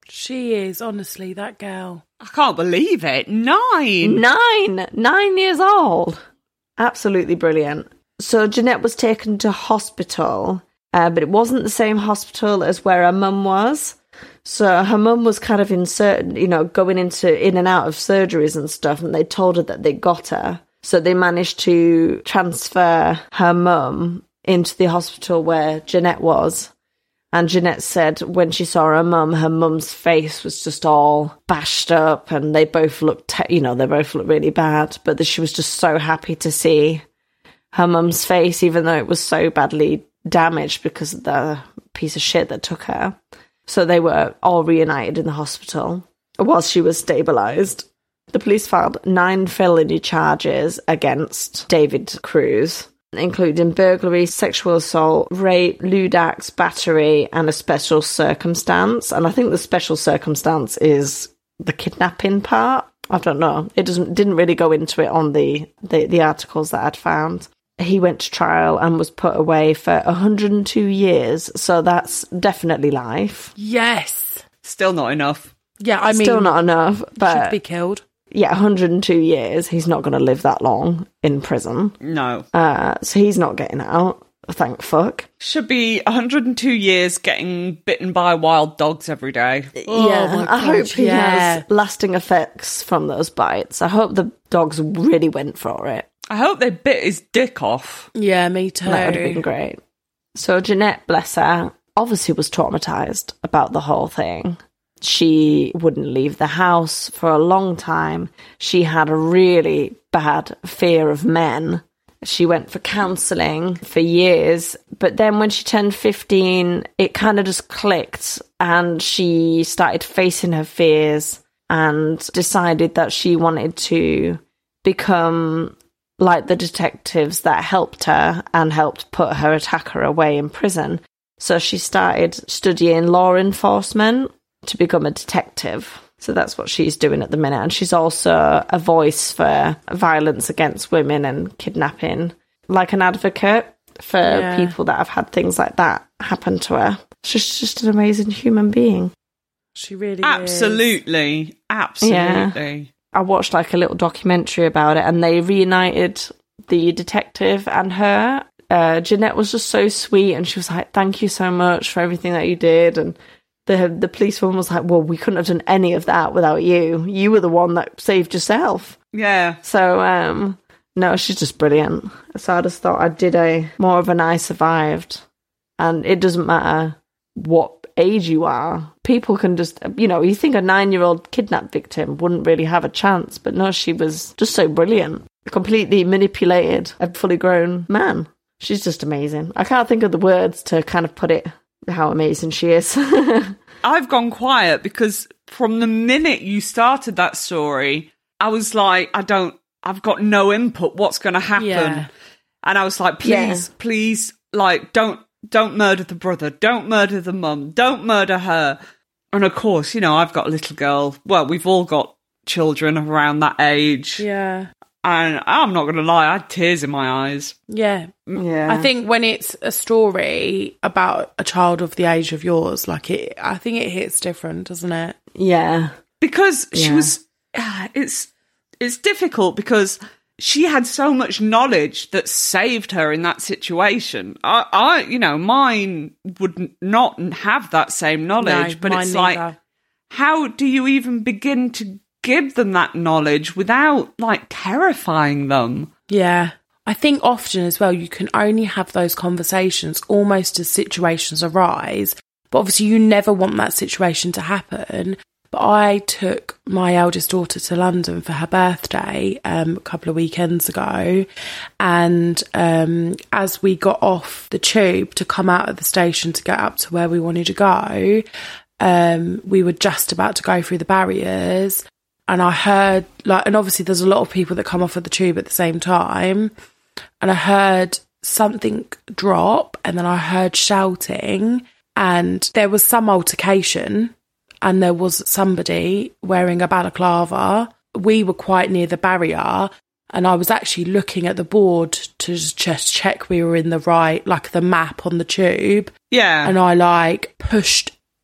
She is, honestly, that girl. I can't believe it. Nine. Nine. Nine years old. Absolutely brilliant. So Jeanette was taken to hospital, uh, but it wasn't the same hospital as where her mum was. So her mum was kind of in certain, you know, going into in and out of surgeries and stuff, and they told her that they got her. So they managed to transfer her mum into the hospital where Jeanette was. And Jeanette said when she saw her mum, her mum's face was just all bashed up, and they both looked, te- you know, they both looked really bad. But that she was just so happy to see her mum's face, even though it was so badly damaged because of the piece of shit that took her. So they were all reunited in the hospital whilst she was stabilised. The police filed nine felony charges against David Cruz, including burglary, sexual assault, rape, lewd acts, battery, and a special circumstance. And I think the special circumstance is the kidnapping part. I don't know. It doesn't didn't really go into it on the, the, the articles that I'd found. He went to trial and was put away for one hundred two years, so that's definitely life. Yes. Still not enough. Yeah, I mean... Still not enough, but... Should be killed. Yeah, one hundred two years. He's not going to live that long in prison. No. Uh, so he's not getting out. Thank fuck. Should be one hundred two years getting bitten by wild dogs every day. Oh, yeah, my I God, hope he yeah. has lasting effects from those bites. I hope the dogs really went for it. I hope they bit his dick off. Yeah, me too. That would have been great. So Jeanette, bless her, obviously was traumatised about the whole thing. She wouldn't leave the house for a long time. She had a really bad fear of men. She went for counselling for years, but then when she turned fifteen, it kind of just clicked, and she started facing her fears and decided that she wanted to become like the detectives that helped her and helped put her attacker away in prison. So she started studying law enforcement to become a detective. So that's what she's doing at the minute. And she's also a voice for violence against women and kidnapping, like an advocate for Yeah. people that have had things like that happen to her. She's just an amazing human being. She really is. Absolutely. Absolutely. I watched like a little documentary about it, and they reunited the detective and her. Uh, Jeanette was just so sweet, and she was like, thank you so much for everything that you did. And the the policewoman was like, well, we couldn't have done any of that without you. You were the one that saved yourself. Yeah. So, um, no, she's just brilliant. So I just thought I did a more of an I survived. And it doesn't matter what age you are. People can just, you know, you think a nine-year-old kidnap victim wouldn't really have a chance, but no, she was just so brilliant. Completely manipulated a fully grown man. She's just amazing. I can't think of the words to kind of put it, how amazing she is. I've gone quiet because from the minute you started that story, I was like, I don't, I've got no input. What's going to happen? Yeah. And I was like, please, Yeah. please, like, don't, don't murder the brother. Don't murder the mum. Don't murder her. And of course, you know, I've got a little girl. Well, we've all got children around that age. Yeah. And I'm not going to lie, I had tears in my eyes. Yeah. Yeah. I think when it's a story about a child of the age of yours, like it, I think it hits different, doesn't it? Yeah. Because she Yeah. was, ah, it's, it's difficult because she had so much knowledge that saved her in that situation. I, I you know, mine would not have that same knowledge, No, but mine it's like, neither. how do you even begin to give them that knowledge without, like, terrifying them? Yeah. I think often as well, you can only have those conversations almost as situations arise. But obviously you never want that situation to happen. But I took my eldest daughter to London for her birthday um, a couple of weekends ago. And um, as we got off the tube to come out of the station to get up to where we wanted to go, um, we were just about to go through the barriers. And I heard, like, and obviously there's a lot of people that come off of the tube at the same time. And I heard something drop, and then I heard shouting, and there was some altercation, and there was somebody wearing a balaclava. We were quite near the barrier, and I was actually looking at the board to just check we were in the right, like the map on the tube. Yeah. And I, like, pushed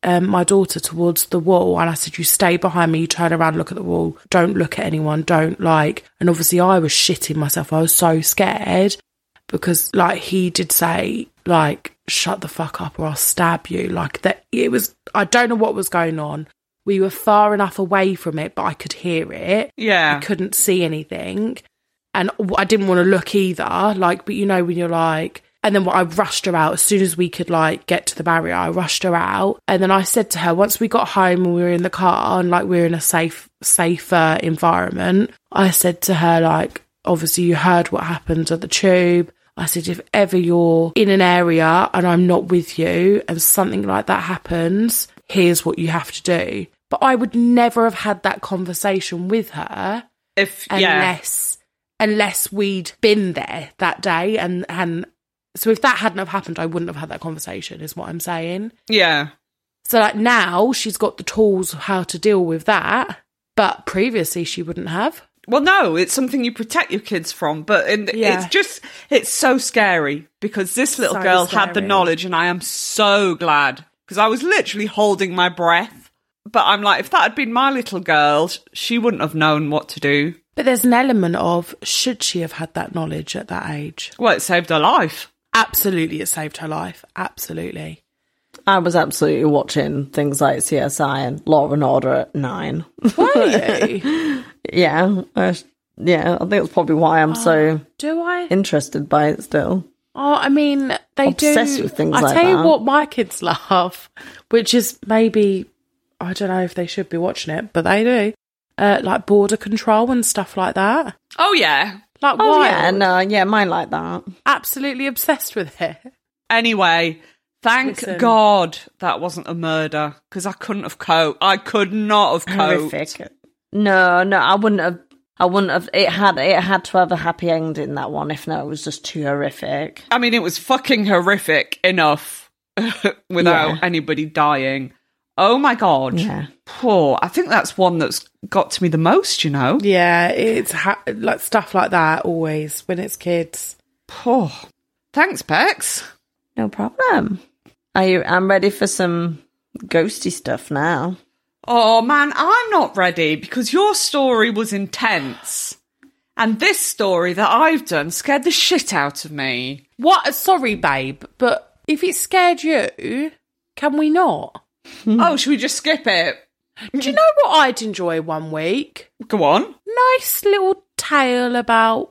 um, my daughter towards the wall, and I said, you stay behind me, you turn around, look at the wall, don't look at anyone, don't like, and obviously I was shitting myself. I was so scared because like he did say like, shut the fuck up or I'll stab you. Like that, it was, I don't know what was going on. We were far enough away from it, but I could hear it. Yeah. I couldn't see anything. And I didn't want to look either. Like, but you know, when you're like, and then I rushed her out as soon as we could like get to the barrier. I rushed her out. And then I said to her, once we got home and we were in the car and like we were in a safe, safer environment, I said to her, like, obviously you heard what happened at the tube. I said, if ever you're in an area and I'm not with you and something like that happens, here's what you have to do. But I would never have had that conversation with her if unless yeah. unless we'd been there that day. And, and so if that hadn't have happened, I wouldn't have had that conversation, is what I'm saying. Yeah. So like now she's got the tools of how to deal with that, but previously she wouldn't have. Well, no, it's something you protect your kids from, but in, Yeah. it's just, it's so scary because this little So girl had the scary. knowledge, and I am so glad because I was literally holding my breath. But I'm like, if that had been my little girl, she wouldn't have known what to do. But there's an element of, should she have had that knowledge at that age? Well, it saved her life. Absolutely, it saved her life. Absolutely. I was absolutely watching things like C S I and Law and Order at nine. Were you? Yeah, uh, yeah. I think that's probably why I'm so Do I? interested by it still. Oh, I mean, they Obsessed do. with things I like tell you that. what, my kids love, which is maybe, I don't know if they should be watching it, but they do. Uh, like border control and stuff like that. Oh, yeah. Like, Oh wild. yeah, no, yeah, mine like that. Absolutely obsessed with it. Anyway, thank Listen. God that wasn't a murder because I couldn't have coped. I could not have coped. Horrific. No, no, I wouldn't have. I wouldn't have. It had. It had to have a happy ending. That one. If not, it was just too horrific. I mean, it was fucking horrific enough without Yeah. anybody dying. Oh my God. Yeah. Poor. I think that's one that's got to me the most, you know? Yeah, it's ha- like stuff like that always when it's kids. Poor. Thanks, Bex. No problem. Are you? I'm ready for some ghosty stuff now. Oh man, I'm not ready because your story was intense. And this story that I've done scared the shit out of me. What? Sorry, babe, but if it scared you, can we not? Oh, should we just skip it? Do you know what I'd enjoy one week? Go on. Nice little tale about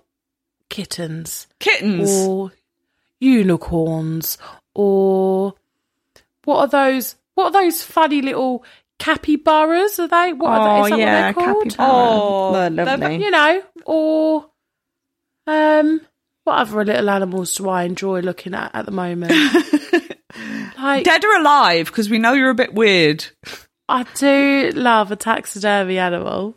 kittens Kittens. or unicorns or what are those? What are those funny little capybaras? Are they? What are they? Is that yeah, what they're called? capybara. Oh, They're they're- lovely. You know, or um, what other little animals do I enjoy looking at at the moment? Like, Dead or alive, because we know you're a bit weird. I do love a taxidermy animal.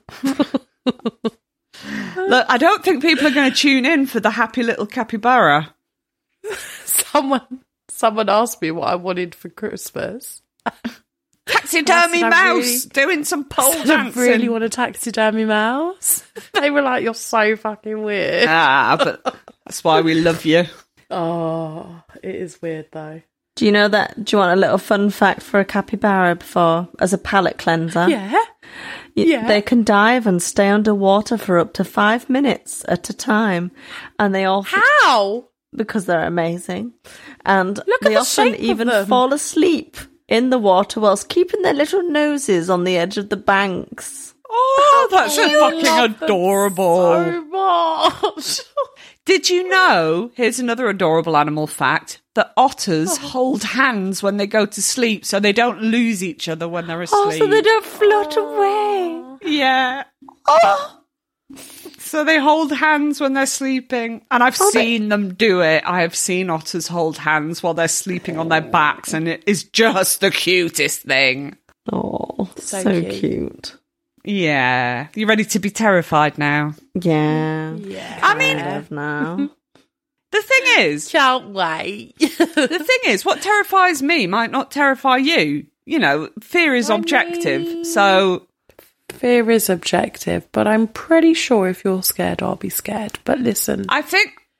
Look, I don't think people are going to tune in for the happy little capybara. Someone, someone asked me what I wanted for Christmas. Taxidermy I mouse doing some pole I dancing. really want a taxidermy mouse. They were like, "You're so fucking weird." Ah, but that's why we love you. Oh, it is weird though. Do you know that? Do you want a little fun fact for a capybara before, as a palate cleanser? Yeah. Y- yeah. They can dive and stay underwater for up to five minutes at a time, and they all How? because they're amazing, and Look at they the often shape of even them. fall asleep in the water whilst keeping their little noses on the edge of the banks. Oh, that's a You fucking love them adorable. So much. Did you know, here's another adorable animal fact, that otters Oh. hold hands when they go to sleep so they don't lose each other when they're Oh, asleep. so they don't float away. Yeah. Oh, So they hold hands when they're sleeping. And I've Oh, they- seen them do it. I have seen otters hold hands while they're sleeping on their backs, and it is just the cutest thing. oh, so, So cute. cute. Yeah. You ready to be terrified now? Yeah. Yeah. I mean, Kind of now. the thing is, Can't wait. the thing is, what terrifies me might not terrify you. You know, fear is I objective. mean- So, Fear is objective, but I'm pretty sure if you're scared, I'll be scared. But listen, I think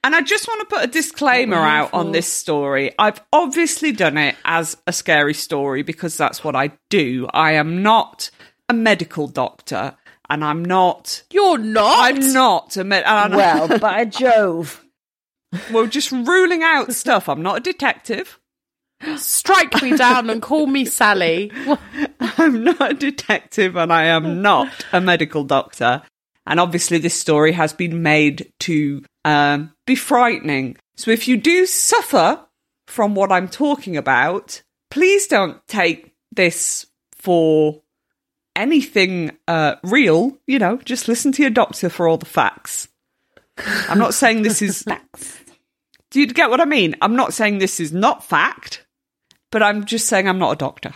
And I just want to put a disclaimer out on this story. I've obviously done it as a scary story because that's what I do. I am not a medical doctor, and I'm not... You're not? I'm not a medical... Well, by Jove. We're just ruling out stuff. I'm not a detective. Strike me down and call me Sally. I'm not a detective, and I am not a medical doctor. And obviously this story has been made to um, be frightening. So if you do suffer from what I'm talking about, please don't take this for anything uh, real. You know, just listen to your doctor for all the facts. I'm not saying this is... Facts. Do you get what I mean? I'm not saying this is not fact, but I'm just saying I'm not a doctor.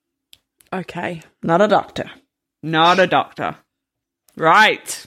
Okay. Not a doctor. Not a doctor. Right.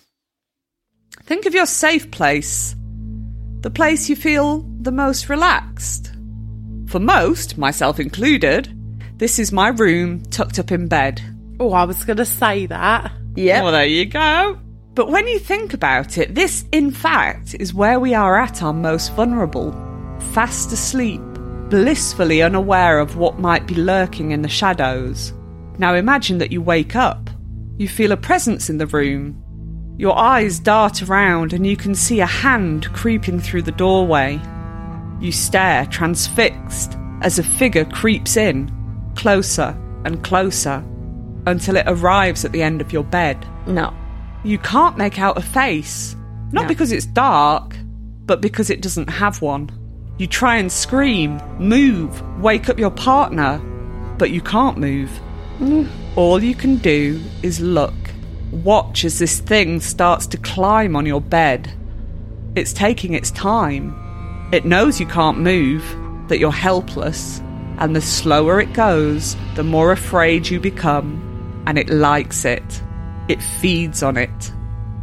Think of your safe place. The place you feel the most relaxed. For most, myself included, this is my room tucked up in bed. Oh, I was going to say that. Yeah. Well, there you go. But when you think about it, this, in fact, is where we are at our most vulnerable. Fast asleep, blissfully unaware of what might be lurking in the shadows. Now imagine that you wake up. You feel a presence in the room. Your eyes dart around and you can see a hand creeping through the doorway. You stare, transfixed, as a figure creeps in, closer and closer, until it arrives at the end of your bed. No. You can't make out a face. Not No. because it's dark, but because it doesn't have one. You try and scream, move, wake up your partner, but you can't move. Mm. All you can do is look. Watch as this thing starts to climb on your bed. It's taking its time. It knows you can't move, that you're helpless, and the slower it goes, the more afraid you become, and it likes it. It feeds on it.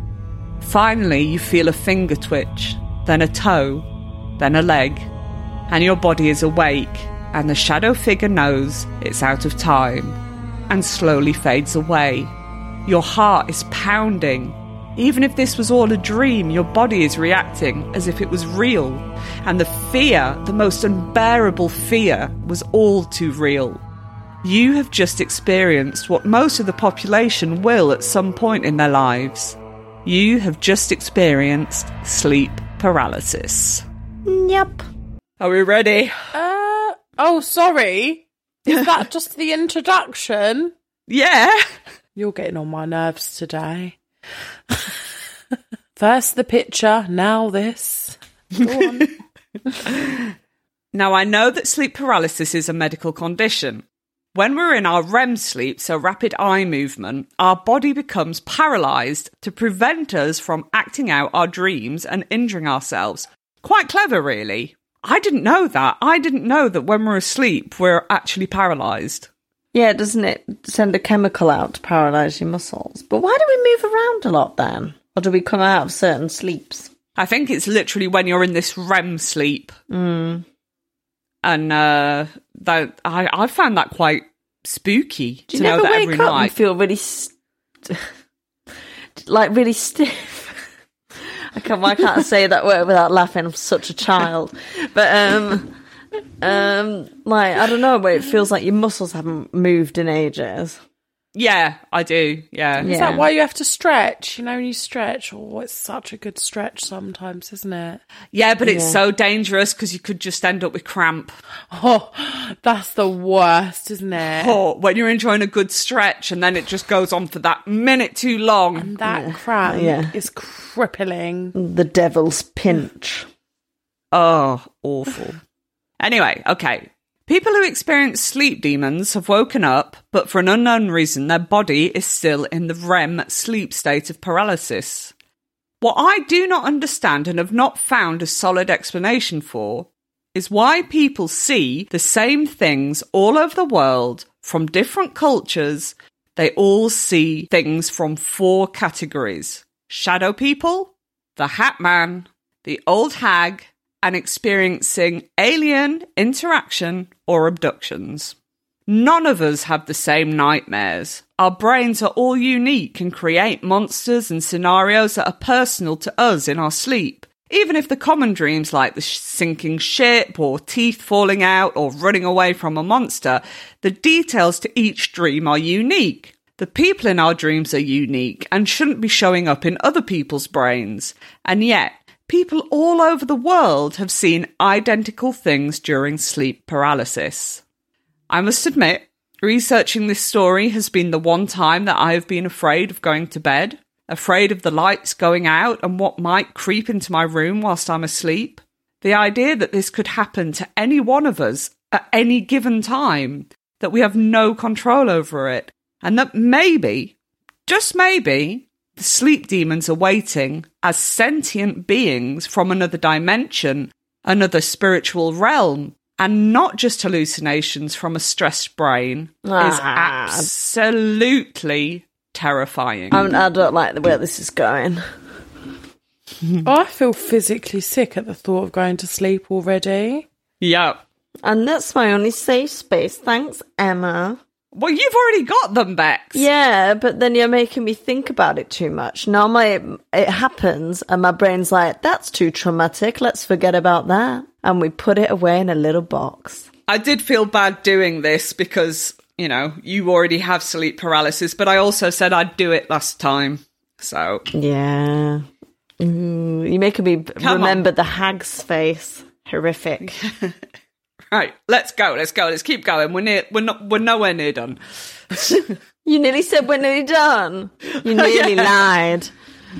Finally, you feel a finger twitch, then a toe, then a leg, and your body is awake, and the shadow figure knows it's out of time, and slowly fades away. Your heart is pounding. Even if this was all a dream, your body is reacting as if it was real, and the fear, the most unbearable fear, was all too real. You have just experienced what most of the population will at some point in their lives. You have just experienced sleep paralysis. Yep. Are we ready? Uh, oh, sorry. Is that just the introduction? Yeah. You're getting on my nerves today. First the picture, now this. Go on. Now, I know that sleep paralysis is a medical condition. When we're in our R E M sleep, so rapid eye movement, our body becomes paralysed to prevent us from acting out our dreams and injuring ourselves. Quite clever, really. I didn't know that. I didn't know that when we're asleep, we're actually paralysed. Yeah, doesn't it send a chemical out to paralyse your muscles? But why do we move around a lot then? Or do we come out of certain sleeps? I think it's literally when you're in this R E M sleep. Mm. And uh, that I, I found that quite spooky Do to you know never that wake every up night. and feel really, st- like really stiff? I can't. Why can't I say that word without laughing? I'm such a child. But um, um, like I don't know, but it feels like your muscles haven't moved in ages. Yeah, I do. Yeah. Is Yeah. that why you have to stretch? You know, when you stretch, oh, it's such a good stretch sometimes, isn't it? Yeah, but it's Yeah. so dangerous because you could just end up with cramp. Oh, that's the worst, isn't it? Oh, when you're enjoying a good stretch and then it just goes on for that minute too long. And that cramp Yeah. is crippling. The devil's pinch. Oh, awful. Anyway, okay. People who experience sleep demons have woken up, but for an unknown reason, their body is still in the R E M sleep state of paralysis. What I do not understand and have not found a solid explanation for is why people see the same things all over the world from different cultures. They all see things from four categories: shadow people, the Hat Man, the old hag, and experiencing alien interaction or abductions. None of us have the same nightmares. Our brains are all unique and create monsters and scenarios that are personal to us in our sleep. Even if the common dreams like the sinking ship or teeth falling out or running away from a monster, the details to each dream are unique. The people in our dreams are unique and shouldn't be showing up in other people's brains. And yet, people all over the world have seen identical things during sleep paralysis. I must admit, researching this story has been the one time that I have been afraid of going to bed. Afraid of the lights going out and what might creep into my room whilst I'm asleep. The idea that this could happen to any one of us at any given time, that we have no control over it, and that maybe, just maybe, the sleep demons are waiting as sentient beings from another dimension, another spiritual realm, and not just hallucinations from a stressed brain, Ah. is absolutely terrifying. I, mean, I don't like the way this is going. I feel physically sick at the thought of going to sleep already. Yeah. And that's my only safe space. Thanks, Emma. Well, you've already got them, Bex. Yeah, but then you're making me think about it too much. Normally it, it happens and my brain's like, that's too traumatic. Let's forget about that. And we put it away in a little box. I did feel bad doing this because, you know, you already have sleep paralysis, but I also said I'd do it last time. So. Yeah. Ooh, you're making me Come remember on. the hag's face. Horrific. Right, let's go, let's go, let's keep going. We're near, we're not, we're nowhere near done. You nearly said we're nearly done. You nearly lied.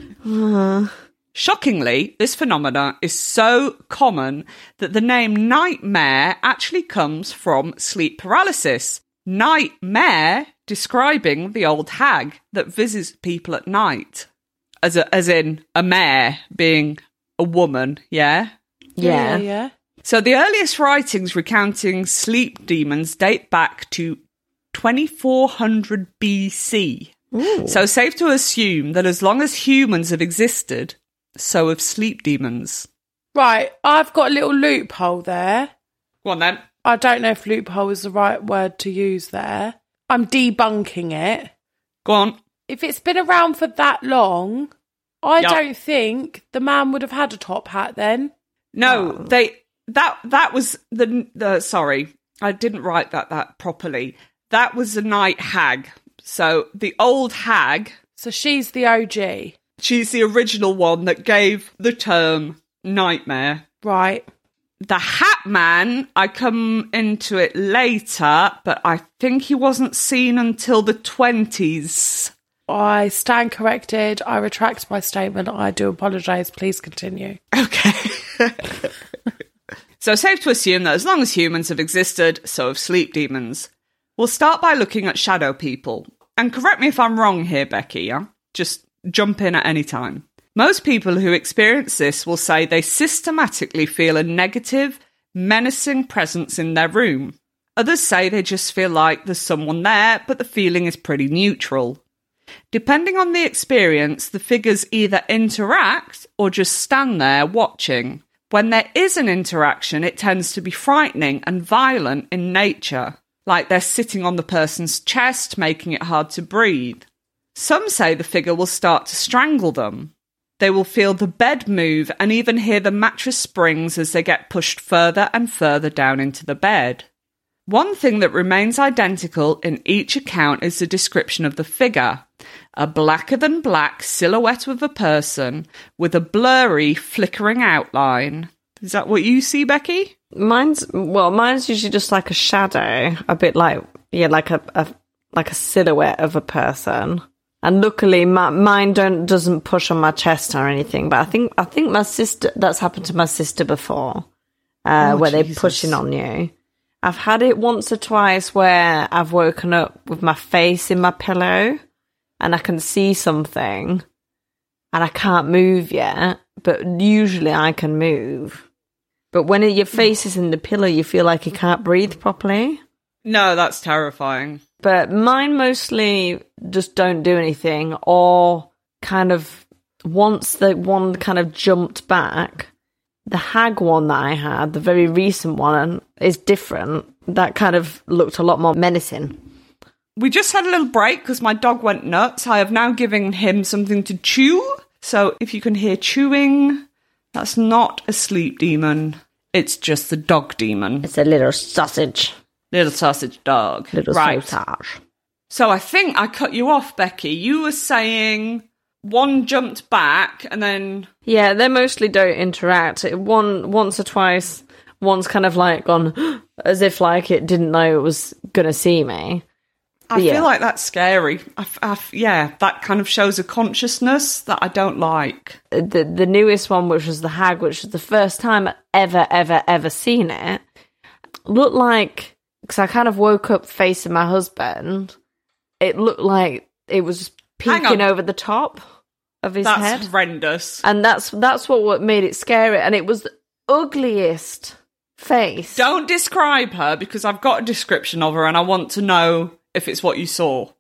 Shockingly, this phenomena is so common that the name nightmare actually comes from sleep paralysis. Nightmare describing the old hag that visits people at night. As a, as in a mare being a woman, yeah? Yeah. Yeah, yeah. So the earliest writings recounting sleep demons date back to twenty-four hundred B C. Ooh. So safe to assume that as long as humans have existed, so have sleep demons. Right, I've got a little loophole there. Go on then. I don't know if loophole is the right word to use there. I'm debunking it. Go on. If it's been around for that long, I Yep. don't think the man would have had a top hat then. No, Oh. they that that was the the sorry, I didn't write that that properly. That was the night hag. So the old hag, So she's the O G. she's the original one that gave the term nightmare. Right. The Hat Man, I come into it later, but I think he wasn't seen until the twenties. I stand corrected. I retract my statement. I do apologise. Please continue. Okay. So safe to assume that as long as humans have existed, so have sleep demons. We'll start by looking at shadow people. And correct me if I'm wrong here, Becky, yeah? Just jump in at any time. Most people who experience this will say they systematically feel a negative, menacing presence in their room. Others say they just feel like there's someone there, but the feeling is pretty neutral. Depending on the experience, the figures either interact or just stand there watching. When there is an interaction, it tends to be frightening and violent in nature, like they're sitting on the person's chest, making it hard to breathe. Some say the figure will start to strangle them. They will feel the bed move and even hear the mattress springs as they get pushed further and further down into the bed. One thing that remains identical in each account is the description of the figure. A blacker than black silhouette of a person with a blurry, flickering outline. Is that what you see, Becky? Mine's well, mine's usually just like a shadow, a bit like yeah, like a, a like a silhouette of a person. And luckily, my, mine don't doesn't push on my chest or anything. But I think I think my sister that's happened to my sister before, uh, Oh, where Jesus. they're pushing on you. I've had it once or twice where I've woken up with my face in my pillow, and I can see something, and I can't move yet. But usually I can move. But when your face is in the pillow, you feel like you can't breathe properly. No, that's terrifying. But mine mostly just don't do anything, or kind of once the one kind of jumped back, the hag one that I had, the very recent one, is different. That kind of looked a lot more menacing. We just had a little break because my dog went nuts. I have now given him something to chew. So if you can hear chewing, That's not a sleep demon. It's just the dog demon. It's a little sausage. Little sausage dog. Little right. sausage. So I think I cut you off, Becky. You were saying one jumped back and then... Yeah, they mostly don't interact. One Once or twice, one's kind of like gone as if like it didn't know it was going to see me. I But yeah. feel like that's scary. I, I, yeah, that kind of shows a consciousness that I don't like. The the newest one, which was the hag, which was the first time I ever, ever, ever seen it, looked like, because I kind of woke up facing my husband, it looked like it was peeking over the top of his That's head. horrendous. And that's that's what, what made it scary. And it was the ugliest face. Don't describe her, because I've got a description of her and I want to know if it's what you saw.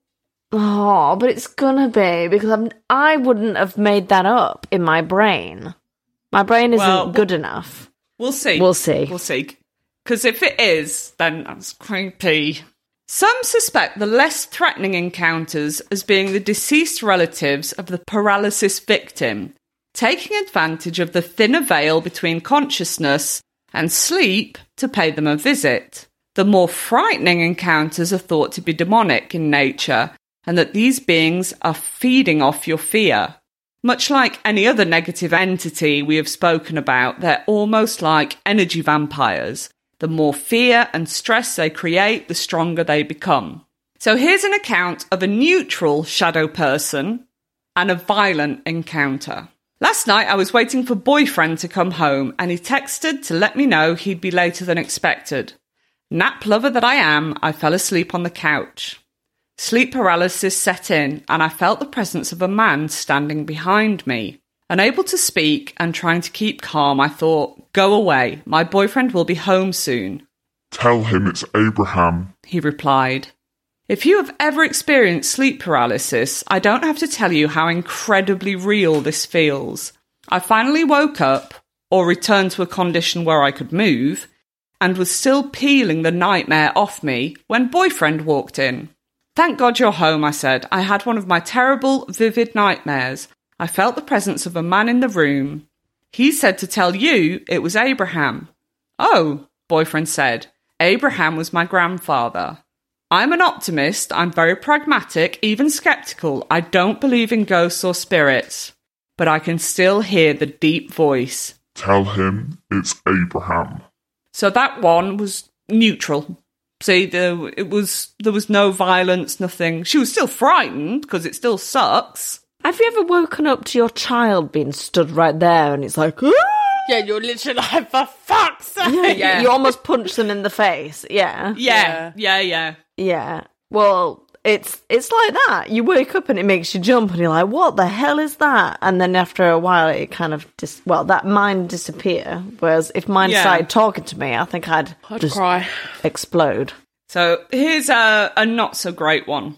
Oh, but it's gonna be, because I'm, I wouldn't have made that up in my brain. My brain isn't Well, good enough. We'll see. We'll see. We'll see. Because if it is, then that's creepy. Some suspect the less threatening encounters as being the deceased relatives of the paralysis victim, taking advantage of the thinner veil between consciousness and sleep to pay them a visit. The more frightening encounters are thought to be demonic in nature, and that these beings are feeding off your fear. Much like any other negative entity we have spoken about, they're almost like energy vampires. The more fear and stress they create, the stronger they become. So here's an account of a neutral shadow person and a violent encounter. Last night I was waiting for boyfriend to come home, and he texted to let me know he'd be later than expected. Nap lover that I am, I fell asleep on the couch. Sleep paralysis set in, and I felt the presence of a man standing behind me. Unable to speak and trying to keep calm, I thought, go away, my boyfriend will be home soon. Tell him it's Abraham. He replied. If you have ever experienced sleep paralysis, I don't have to tell you how incredibly real this feels. I finally woke up, or returned to a condition where I could move, and was still peeling the nightmare off me when boyfriend walked in. Thank God you're home, I said. I had one of my terrible, vivid nightmares. I felt the presence of a man in the room. He said to tell you it was Abraham. Oh, boyfriend said. Abraham was my grandfather. I'm an optimist. I'm very pragmatic, even sceptical. I don't believe in ghosts or spirits. But I can still hear the deep voice. Tell him it's Abraham. So that one was neutral. See, there, it was, there was no violence, nothing. She was still frightened, because it still sucks. Have you ever woken up to your child being stood right there and it's like, "Ah!" Yeah, you're literally like, for fuck's sake. Yeah. You almost punch them in the face. Yeah. Yeah, yeah, yeah. Yeah. Well, it's it's like that. You wake up and it makes you jump and you're like, what the hell is that? And then after a while it kind of, dis- well, that mind disappear. Whereas if mine Yeah. started talking to me, I think I'd, I'd just cry. explode. So here's a, a not so great one.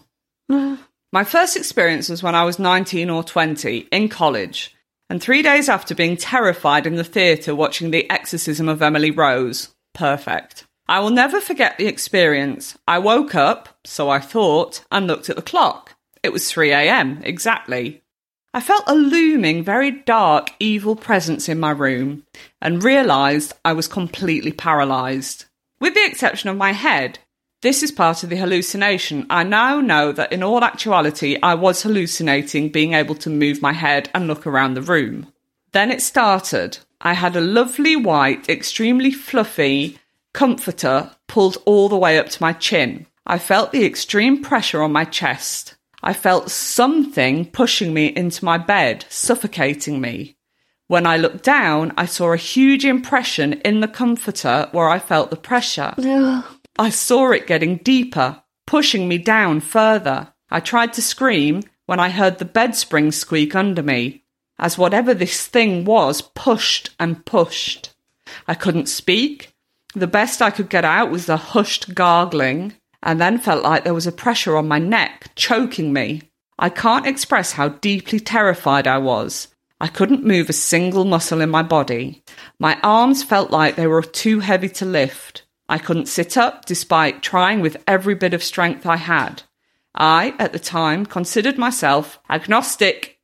My first experience was when I was nineteen or twenty, in college, and three days after being terrified in the theatre watching The Exorcism of Emily Rose. Perfect. I will never forget the experience. I woke up, so I thought, and looked at the clock. It was three a.m. exactly. I felt a looming, very dark, evil presence in my room, and realised I was completely paralysed. With the exception of my head. This is part of the hallucination. I now know that in all actuality, I was hallucinating being able to move my head and look around the room. Then it started. I had a lovely white, extremely fluffy comforter pulled all the way up to my chin. I felt the extreme pressure on my chest. I felt something pushing me into my bed, suffocating me. When I looked down, I saw a huge impression in the comforter where I felt the pressure. I saw it getting deeper, pushing me down further. I tried to scream when I heard the bed spring squeak under me, as whatever this thing was pushed and pushed. I couldn't speak. The best I could get out was a hushed gargling, and then felt like there was a pressure on my neck, choking me. I can't express how deeply terrified I was. I couldn't move a single muscle in my body. My arms felt like they were too heavy to lift. I couldn't sit up despite trying with every bit of strength I had. I, at the time, considered myself agnostic,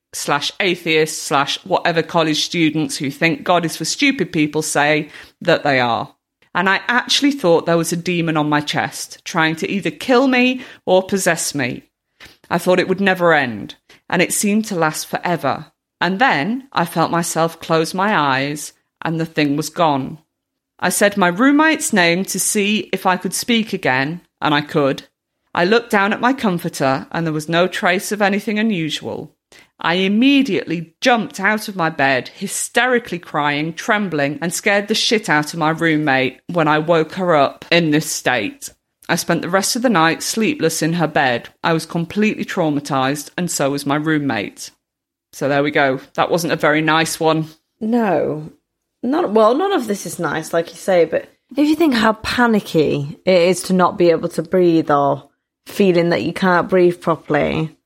slash atheists slash whatever college students who think God is for stupid people say that they are. And I actually thought there was a demon on my chest, trying to either kill me or possess me. I thought it would never end, and it seemed to last forever. And then I felt myself close my eyes, and the thing was gone. I said my roommate's name to see if I could speak again, and I could. I looked down at my comforter, and there was no trace of anything unusual. I immediately jumped out of my bed, hysterically crying, trembling, and scared the shit out of my roommate when I woke her up in this state. I spent the rest of the night sleepless in her bed. I was completely traumatised, and so was my roommate. So there we go. That wasn't a very nice one. No. Not well, none of this is nice, like you say, but if you think how panicky it is to not be able to breathe or feeling that you can't breathe properly,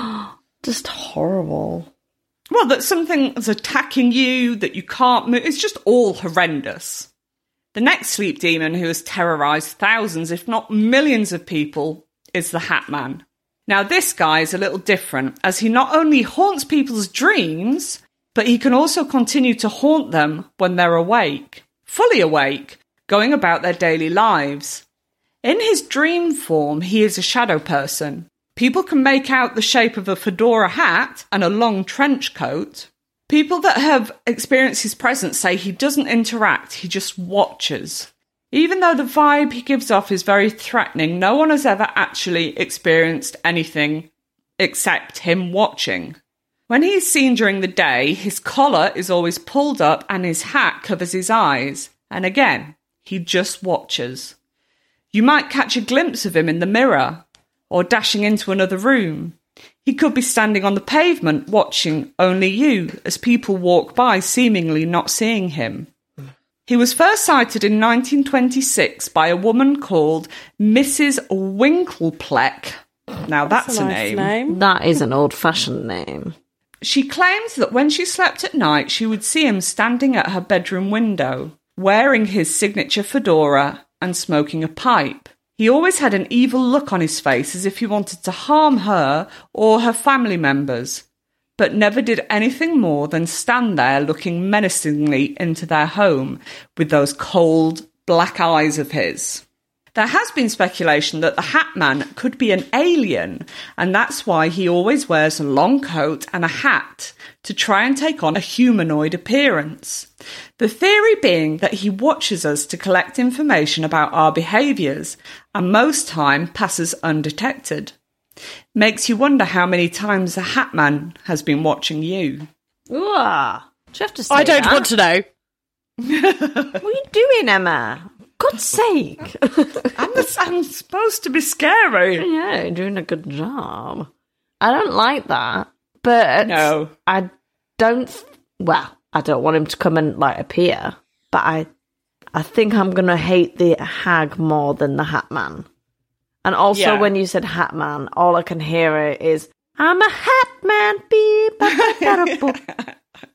just horrible. Well, that something's attacking you, that you can't move, it's just all horrendous. The next sleep demon who has terrorised thousands, if not millions of people, is the Hat Man. Now, this guy is a little different, as he not only haunts people's dreams, but he can also continue to haunt them when they're awake, fully awake, going about their daily lives. In his dream form, he is a shadow person. People can make out the shape of a fedora hat and a long trench coat. People that have experienced his presence say he doesn't interact, he just watches. Even though the vibe he gives off is very threatening, no one has ever actually experienced anything except him watching. When he is seen during the day, his collar is always pulled up and his hat covers his eyes. And again, he just watches. You might catch a glimpse of him in the mirror or dashing into another room. He could be standing on the pavement watching only you as people walk by, seemingly not seeing him. He was first sighted in nineteen twenty-six by a woman called Missus Winklepleck. Now that's, That's a, a nice name. name. That is an old-fashioned name. She claims that when she slept at night, she would see him standing at her bedroom window, wearing his signature fedora and smoking a pipe. He always had an evil look on his face, as if he wanted to harm her or her family members, but never did anything more than stand there looking menacingly into their home with those cold, black eyes of his. There has been speculation that the Hat Man could be an alien, and that's why he always wears a long coat and a hat to try and take on a humanoid appearance. The theory being that he watches us to collect information about our behaviours, and most time passes undetected. Makes you wonder how many times the Hat Man has been watching you. Ooh, do you have to say I don't that? want to know. What are you doing, Emma? God's sake. I'm, the, I'm supposed to be scary. Yeah, you're doing a good job. I don't like that, but No. I don't. Well, I don't want him to come and like appear, but I, I think I'm gonna hate the hag more than the Hat Man. And also, Yeah. when you said Hat Man, all I can hear is "I'm a Hat Man." Beep, ba, ba, da, da, boop.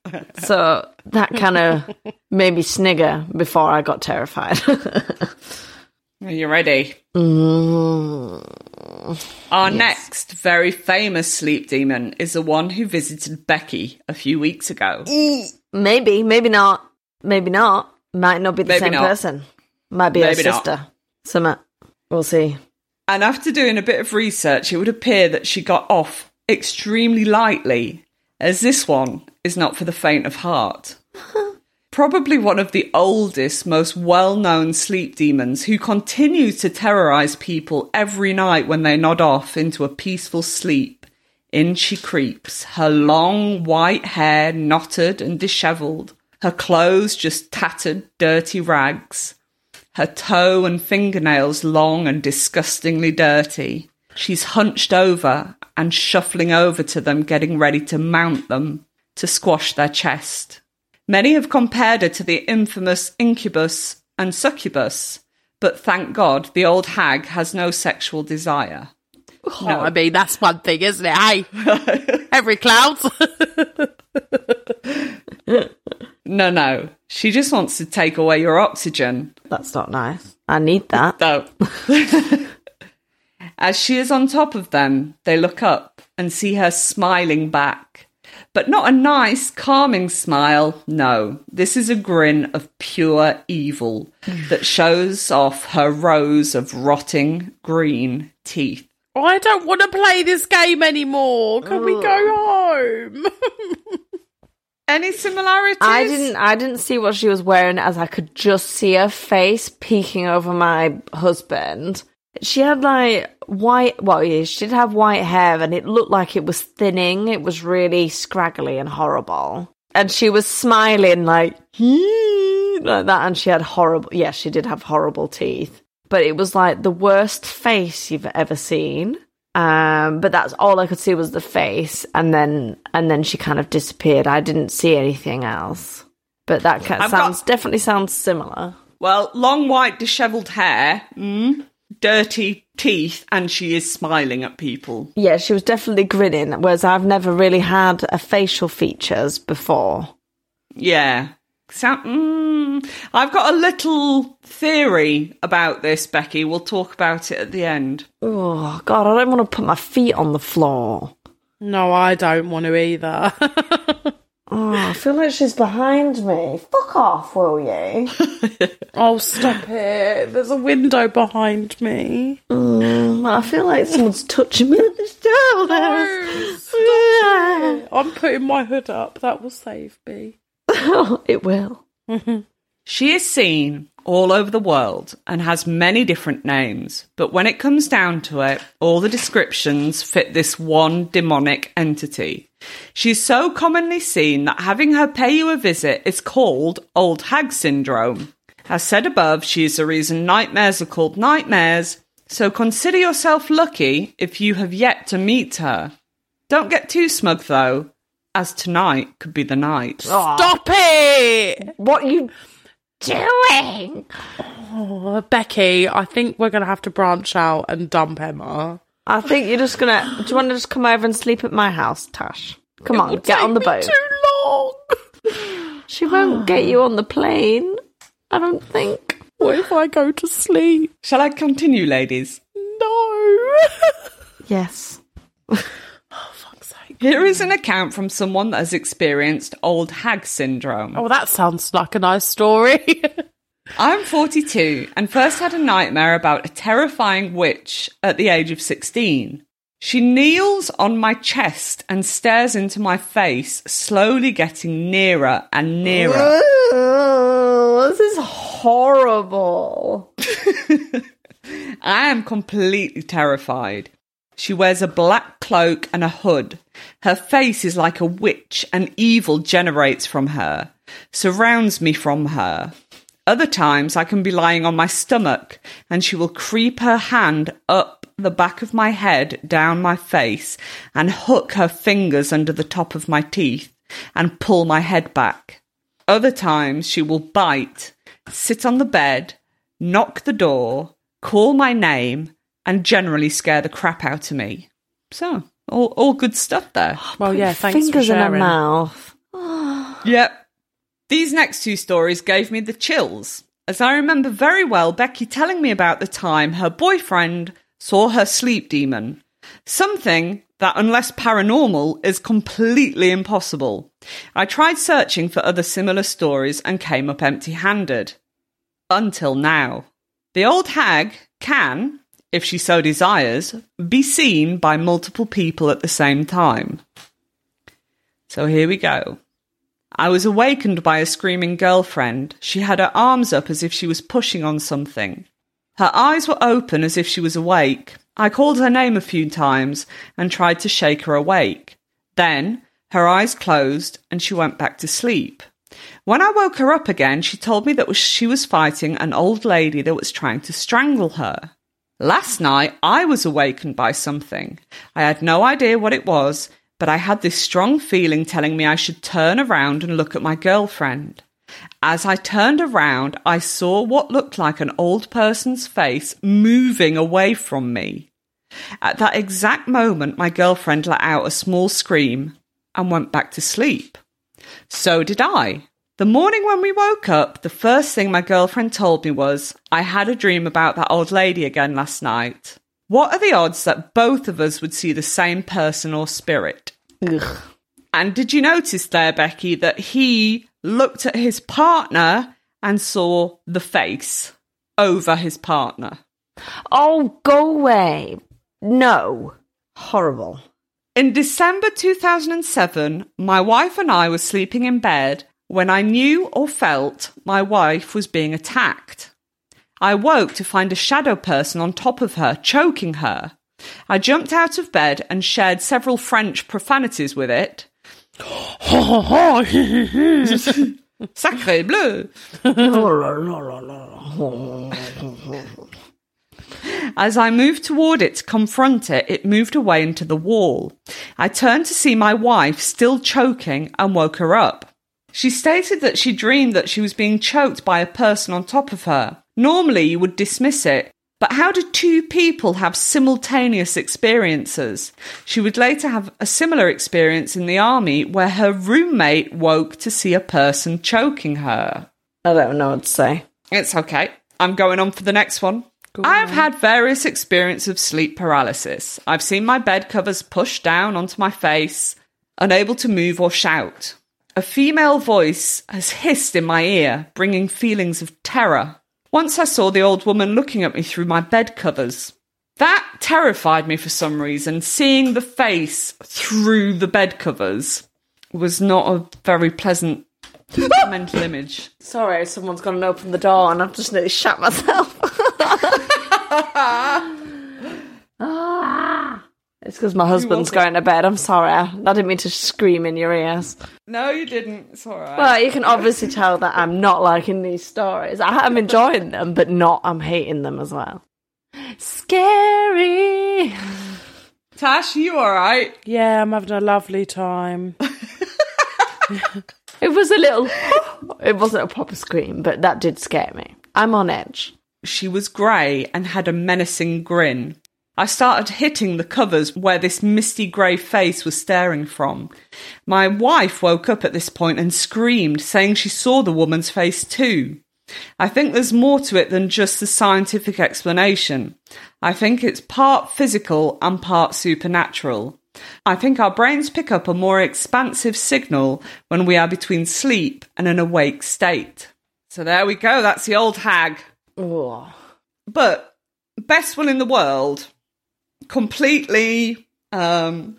So that kind of made me snigger before I got terrified. Are you ready? mm, Our Yes. next very famous sleep demon is the one who visited Becky a few weeks ago. maybe, maybe not. Maybe not. Might not be the Maybe same not. person. Might be Maybe her not. sister. Some, we'll see. And after doing a bit of research, it would appear that she got off extremely lightly, as this one is not for the faint of heart. Probably one of the oldest, most well-known sleep demons who continues to terrorise people every night when they nod off into a peaceful sleep. In she creeps, her long white hair knotted and dishevelled, her clothes just tattered, dirty rags, her toe and fingernails long and disgustingly dirty. She's hunched over and shuffling over to them, getting ready to mount them, to squash their chest. Many have compared her to the infamous incubus and succubus, but thank God the old hag has no sexual desire. Oh, I mean, that's one thing, isn't it? Hey, every cloud. No, no. She just wants to take away your oxygen. That's not nice. I need that. So, as she is on top of them, they look up and see her smiling back. But not a nice, calming smile. No, this is a grin of pure evil that shows off her rows of rotting green teeth. I don't want to play this game anymore. Can we go home? Any similarities? I didn't I didn't see what she was wearing, as I could just see her face peeking over my husband. She had like white, well, yeah, she did have white hair, and it looked like it was thinning. It was really scraggly and horrible. And she was smiling like, like that, and she had horrible, yeah, she did have horrible teeth. But it was like the worst face you've ever seen. Um, but that's all I could see was the face, and then and then she kind of disappeared. I didn't see anything else. But that kind of sounds got, definitely sounds similar. Well, long white dishevelled hair, mm, dirty teeth, and she is smiling at people. Yeah, she was definitely grinning, whereas I've never really had a facial features before. Yeah. So, mm, I've got a little theory about this, Becky. We'll talk about it at the end. Oh, God, I don't want to put my feet on the floor. No, I don't want to either. Oh, I feel like she's behind me. Fuck off, will you? Oh, stop it. There's a window behind me. Mm, I feel like someone's touching me with the shoulders. No, I'm putting my hood up. That will save me. It will. She is seen all over the world and has many different names, but when it comes down to it, all the descriptions fit this one demonic entity. She's so commonly seen that having her pay you a visit is called Old Hag Syndrome. As said above, she is the reason nightmares are called nightmares, so consider yourself lucky if you have yet to meet her. Don't get too smug, though, as tonight could be the night. Stop it! What are you doing? Oh, Becky, I think we're going to have to branch out and dump Emma. I think you're just going to... Do you want to just come over and sleep at my house, Tash? Come It on, will get take on the me boat. too long. She won't get you on the plane, I don't think. What if I go to sleep? Shall I continue, ladies? No. Yes. Oh, fuck's sake. Here is an account from someone that has experienced Old Hag Syndrome. Oh, that sounds like a nice story. I'm forty-two and first had a nightmare about a terrifying witch at the age of sixteen. She kneels on my chest and stares into my face, slowly getting nearer and nearer. Oh, this is horrible. I am completely terrified. She wears a black cloak and a hood. Her face is like a witch, and evil generates from her, surrounds me from her. Other times I can be lying on my stomach, and she will creep her hand up the back of my head, down my face, and hook her fingers under the top of my teeth, and pull my head back. Other times she will bite, sit on the bed, knock the door, call my name, and generally scare the crap out of me. So, all, all good stuff there. Well, yeah, thanks Fingers for in her sharing. mouth. Yep. These next two stories gave me the chills, as I remember very well Becky telling me about the time her boyfriend saw her sleep demon. Something that, unless paranormal, is completely impossible. I tried searching for other similar stories and came up empty-handed. Until now. The old hag can, if she so desires, be seen by multiple people at the same time. So here we go. I was awakened by a screaming girlfriend. She had her arms up as if she was pushing on something. Her eyes were open as if she was awake. I called her name a few times and tried to shake her awake. Then her eyes closed and she went back to sleep. When I woke her up again, she told me that she was fighting an old lady that was trying to strangle her. Last night, I was awakened by something. I had no idea what it was, but I had this strong feeling telling me I should turn around and look at my girlfriend. As I turned around, I saw what looked like an old person's face moving away from me. At that exact moment, my girlfriend let out a small scream and went back to sleep. So did I. The morning when we woke up, the first thing my girlfriend told me was, I had a dream about that old lady again last night. What are the odds that both of us would see the same person or spirit? Ugh. And did you notice there, Becky, that he looked at his partner and saw the face over his partner? Oh, go away. No. Horrible. In December two thousand seven, my wife and I were sleeping in bed when I knew or felt my wife was being attacked. I woke to find a shadow person on top of her, choking her. I jumped out of bed and shared several French profanities with it. Sacré bleu! As I moved toward it to confront it, it moved away into the wall. I turned to see my wife still choking and woke her up. She stated that she dreamed that she was being choked by a person on top of her. Normally you would dismiss it, but how do two people have simultaneous experiences? She would later have a similar experience in the army where her roommate woke to see a person choking her. I don't know what to say. It's okay. I'm going on for the next one. I have had various experiences of sleep paralysis. I've seen my bed covers pushed down onto my face, unable to move or shout. A female voice has hissed in my ear, bringing feelings of terror. Once I saw the old woman looking at me through my bed covers. That terrified me for some reason. Seeing the face through the bed covers was not a very pleasant mental image. Sorry, someone's gone and opened the door and I've just nearly shat myself. ah, it's because my husband's going to bed. I'm sorry. I didn't mean to scream in your ears. No, you didn't. It's all right. Well, you can obviously tell that I'm not liking these stories. I am enjoying them, but not I'm hating them as well. Scary. Tash, you all right? Yeah, I'm having a lovely time. It was a little... It wasn't a proper scream, but that did scare me. I'm on edge. She was grey and had a menacing grin. I started hitting the covers where this misty grey face was staring from. My wife woke up at this point and screamed, saying she saw the woman's face too. I think there's more to it than just the scientific explanation. I think it's part physical and part supernatural. I think our brains pick up a more expansive signal when we are between sleep and an awake state. So there we go, that's the old hag. Oh. But best will in the world, completely um,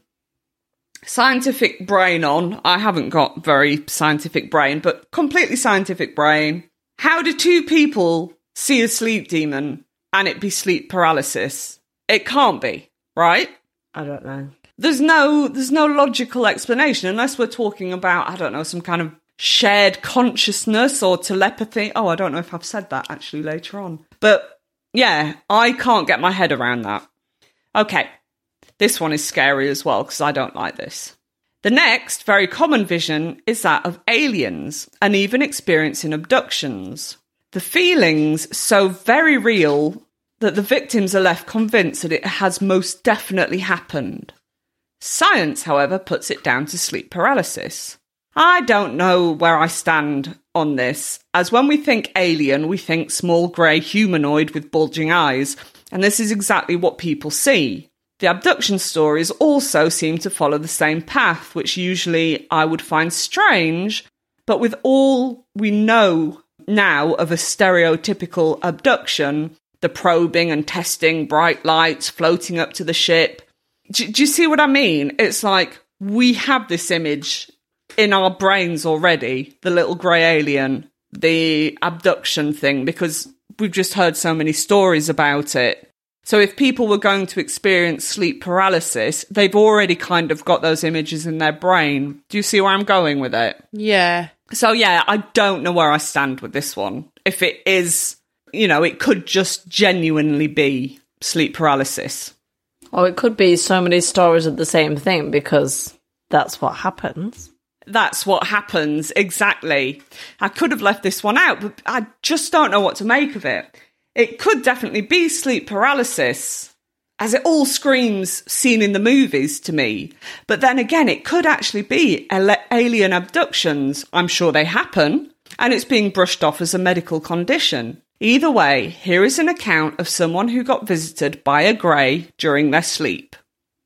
scientific brain on. I haven't got very scientific brain, but completely scientific brain. How do two people see a sleep demon and it be sleep paralysis? It can't be, right? I don't know. There's no, there's no logical explanation unless we're talking about, I don't know, some kind of shared consciousness or telepathy. Oh, I don't know if I've said that actually later on. But yeah, I can't get my head around that. Okay, this one is scary as well because I don't like this. The next very common vision is that of aliens and even experiencing abductions. The feelings so very real that the victims are left convinced that it has most definitely happened. Science, however, puts it down to sleep paralysis. I don't know where I stand on this, as when we think alien, we think small grey humanoid with bulging eyes, and this is exactly what people see. The abduction stories also seem to follow the same path, which usually I would find strange, but with all we know now of a stereotypical abduction, the probing and testing, bright lights, floating up to the ship. Do, do you see what I mean? It's like we have this image in our brains already, the little grey alien, the abduction thing, because we've just heard so many stories about it. So if people were going to experience sleep paralysis, they've already kind of got those images in their brain. Do you see where I'm going with it? Yeah. So yeah, I don't know where I stand with this one. If it is, you know, it could just genuinely be sleep paralysis. Or it could be so many stories of the same thing because that's what happens. That's what happens, exactly. I could have left this one out, but I just don't know what to make of it. It could definitely be sleep paralysis, as it all screams seen in the movies to me. But then again, it could actually be ele- alien abductions. I'm sure they happen, and it's being brushed off as a medical condition. Either way, here is an account of someone who got visited by a grey during their sleep.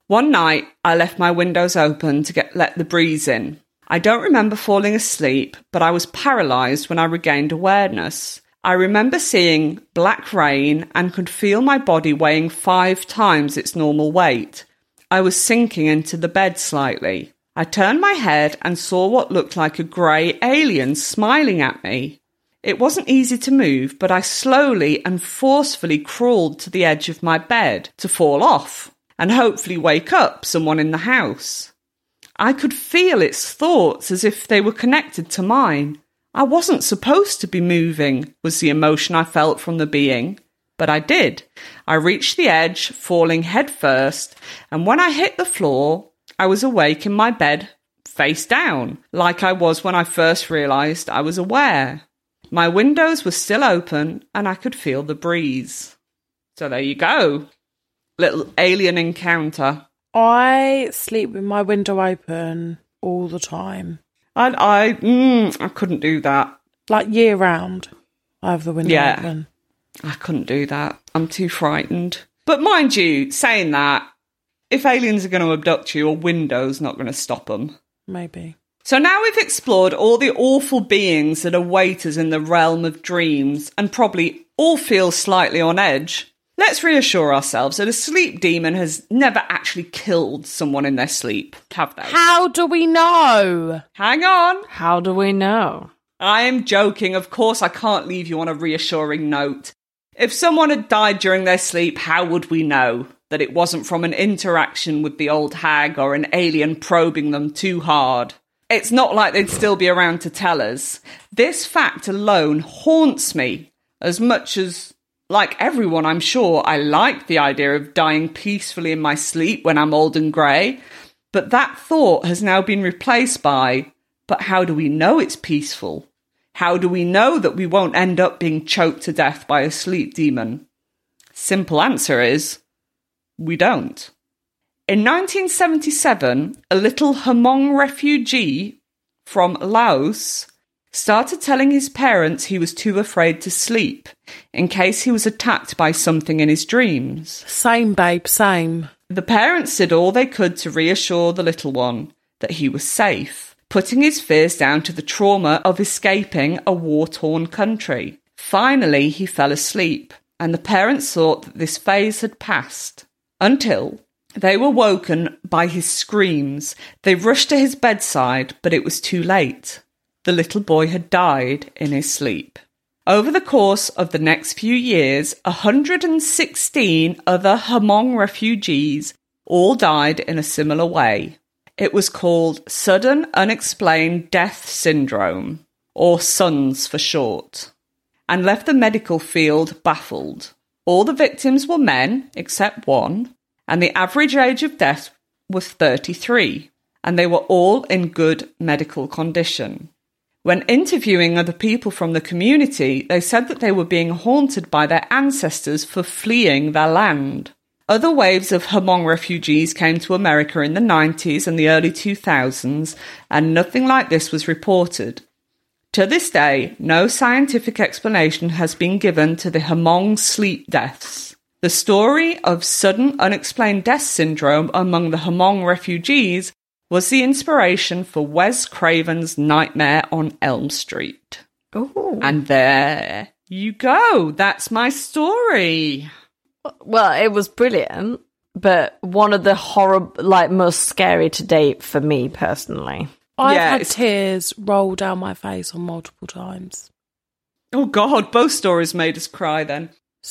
One night, I left my windows open to get let the breeze in. I don't remember falling asleep, but I was paralysed when I regained awareness. I remember seeing black rain and could feel my body weighing five times its normal weight. I was sinking into the bed slightly. I turned my head and saw what looked like a grey alien smiling at me. It wasn't easy to move, but I slowly and forcefully crawled to the edge of my bed to fall off and hopefully wake up someone in the house. I could feel its thoughts as if they were connected to mine. I wasn't supposed to be moving, was the emotion I felt from the being. But I did. I reached the edge, falling head first, and when I hit the floor, I was awake in my bed, face down, like I was when I first realised I was aware. My windows were still open, and I could feel the breeze. So there you go. Little alien encounter. I sleep with my window open all the time. And I, mm, I couldn't do that. Like year round, I have the window Yeah. open. I couldn't do that. I'm too frightened. But mind you, saying that, if aliens are going to abduct you, a window's not going to stop them. Maybe. So now we've explored all the awful beings that await us in the realm of dreams and probably all feel slightly on edge. Let's reassure ourselves that a sleep demon has never actually killed someone in their sleep, have they? How do we know? Hang on. How do we know? I am joking. Of course, I can't leave you on a reassuring note. If someone had died during their sleep, how would we know that it wasn't from an interaction with the old hag or an alien probing them too hard? It's not like they'd still be around to tell us. This fact alone haunts me as much as, like everyone, I'm sure, I like the idea of dying peacefully in my sleep when I'm old and grey. But that thought has now been replaced by, but how do we know it's peaceful? How do we know that we won't end up being choked to death by a sleep demon? Simple answer is, we don't. In nineteen seventy-seven, a little Hmong refugee from Laos started telling his parents he was too afraid to sleep in case he was attacked by something in his dreams. Same, babe, same. The parents did all they could to reassure the little one that he was safe, putting his fears down to the trauma of escaping a war-torn country. Finally, he fell asleep, and the parents thought that this phase had passed, until they were woken by his screams. They rushed to his bedside, but it was too late. The little boy had died in his sleep. Over the course of the next few years, one hundred sixteen other Hmong refugees all died in a similar way. It was called Sudden Unexplained Death Syndrome, or SUNS for short, and left the medical field baffled. All the victims were men, except one, and the average age of death was thirty-three, and they were all in good medical condition. When interviewing other people from the community, they said that they were being haunted by their ancestors for fleeing their land. Other waves of Hmong refugees came to America in the nineties and the early two thousands, and nothing like this was reported. To this day, no scientific explanation has been given to the Hmong sleep deaths. The story of sudden unexplained death syndrome among the Hmong refugees was the inspiration for Wes Craven's Nightmare on Elm Street. Ooh. And there you go. That's my story. Well, it was brilliant, but one of the horror, like most scary to date for me personally. I've Yeah, had it's- tears roll down my face on multiple times. Oh, God, both stories made us cry then.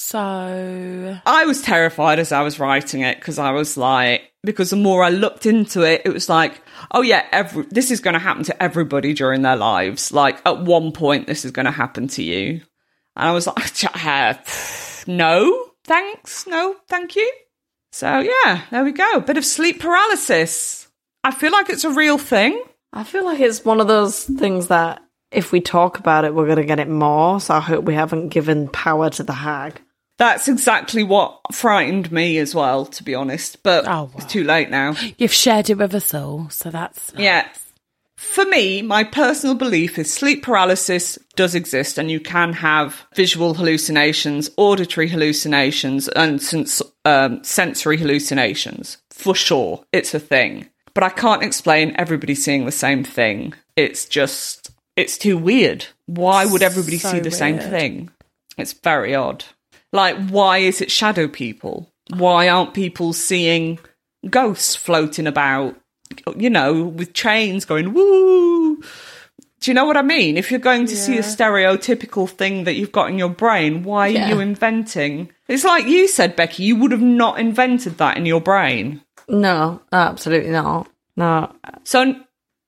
So, I was terrified as I was writing it because I was like, because the more I looked into it, it was like, oh yeah, every, this is going to happen to everybody during their lives. Like at one point, this is going to happen to you. And I was like, uh, no, thanks. No, thank you. So yeah, there we go. Bit of sleep paralysis. I feel like it's a real thing. I feel like it's one of those things that if we talk about it, we're going to get it more. So I hope we haven't given power to the hag. That's exactly what frightened me as well, to be honest. But Oh, wow. it's too late now. you've shared it with us all, so that's nice. Yeah. For me, my personal belief is sleep paralysis does exist, and you can have visual hallucinations, auditory hallucinations, and sens- um, sensory hallucinations. For sure, it's a thing. But I can't explain everybody seeing the same thing. It's just, it's too weird. Why would everybody So see the same weird. thing? It's very odd. Like, why is it shadow people? Why aren't people seeing ghosts floating about? You know, with chains going, woo. Do you know what I mean? If you're going to see a Yeah. stereotypical thing that you've got in your brain, why are Yeah. you inventing? It's like you said, Becky, you would have not invented that in your brain. No, absolutely not. No. So n-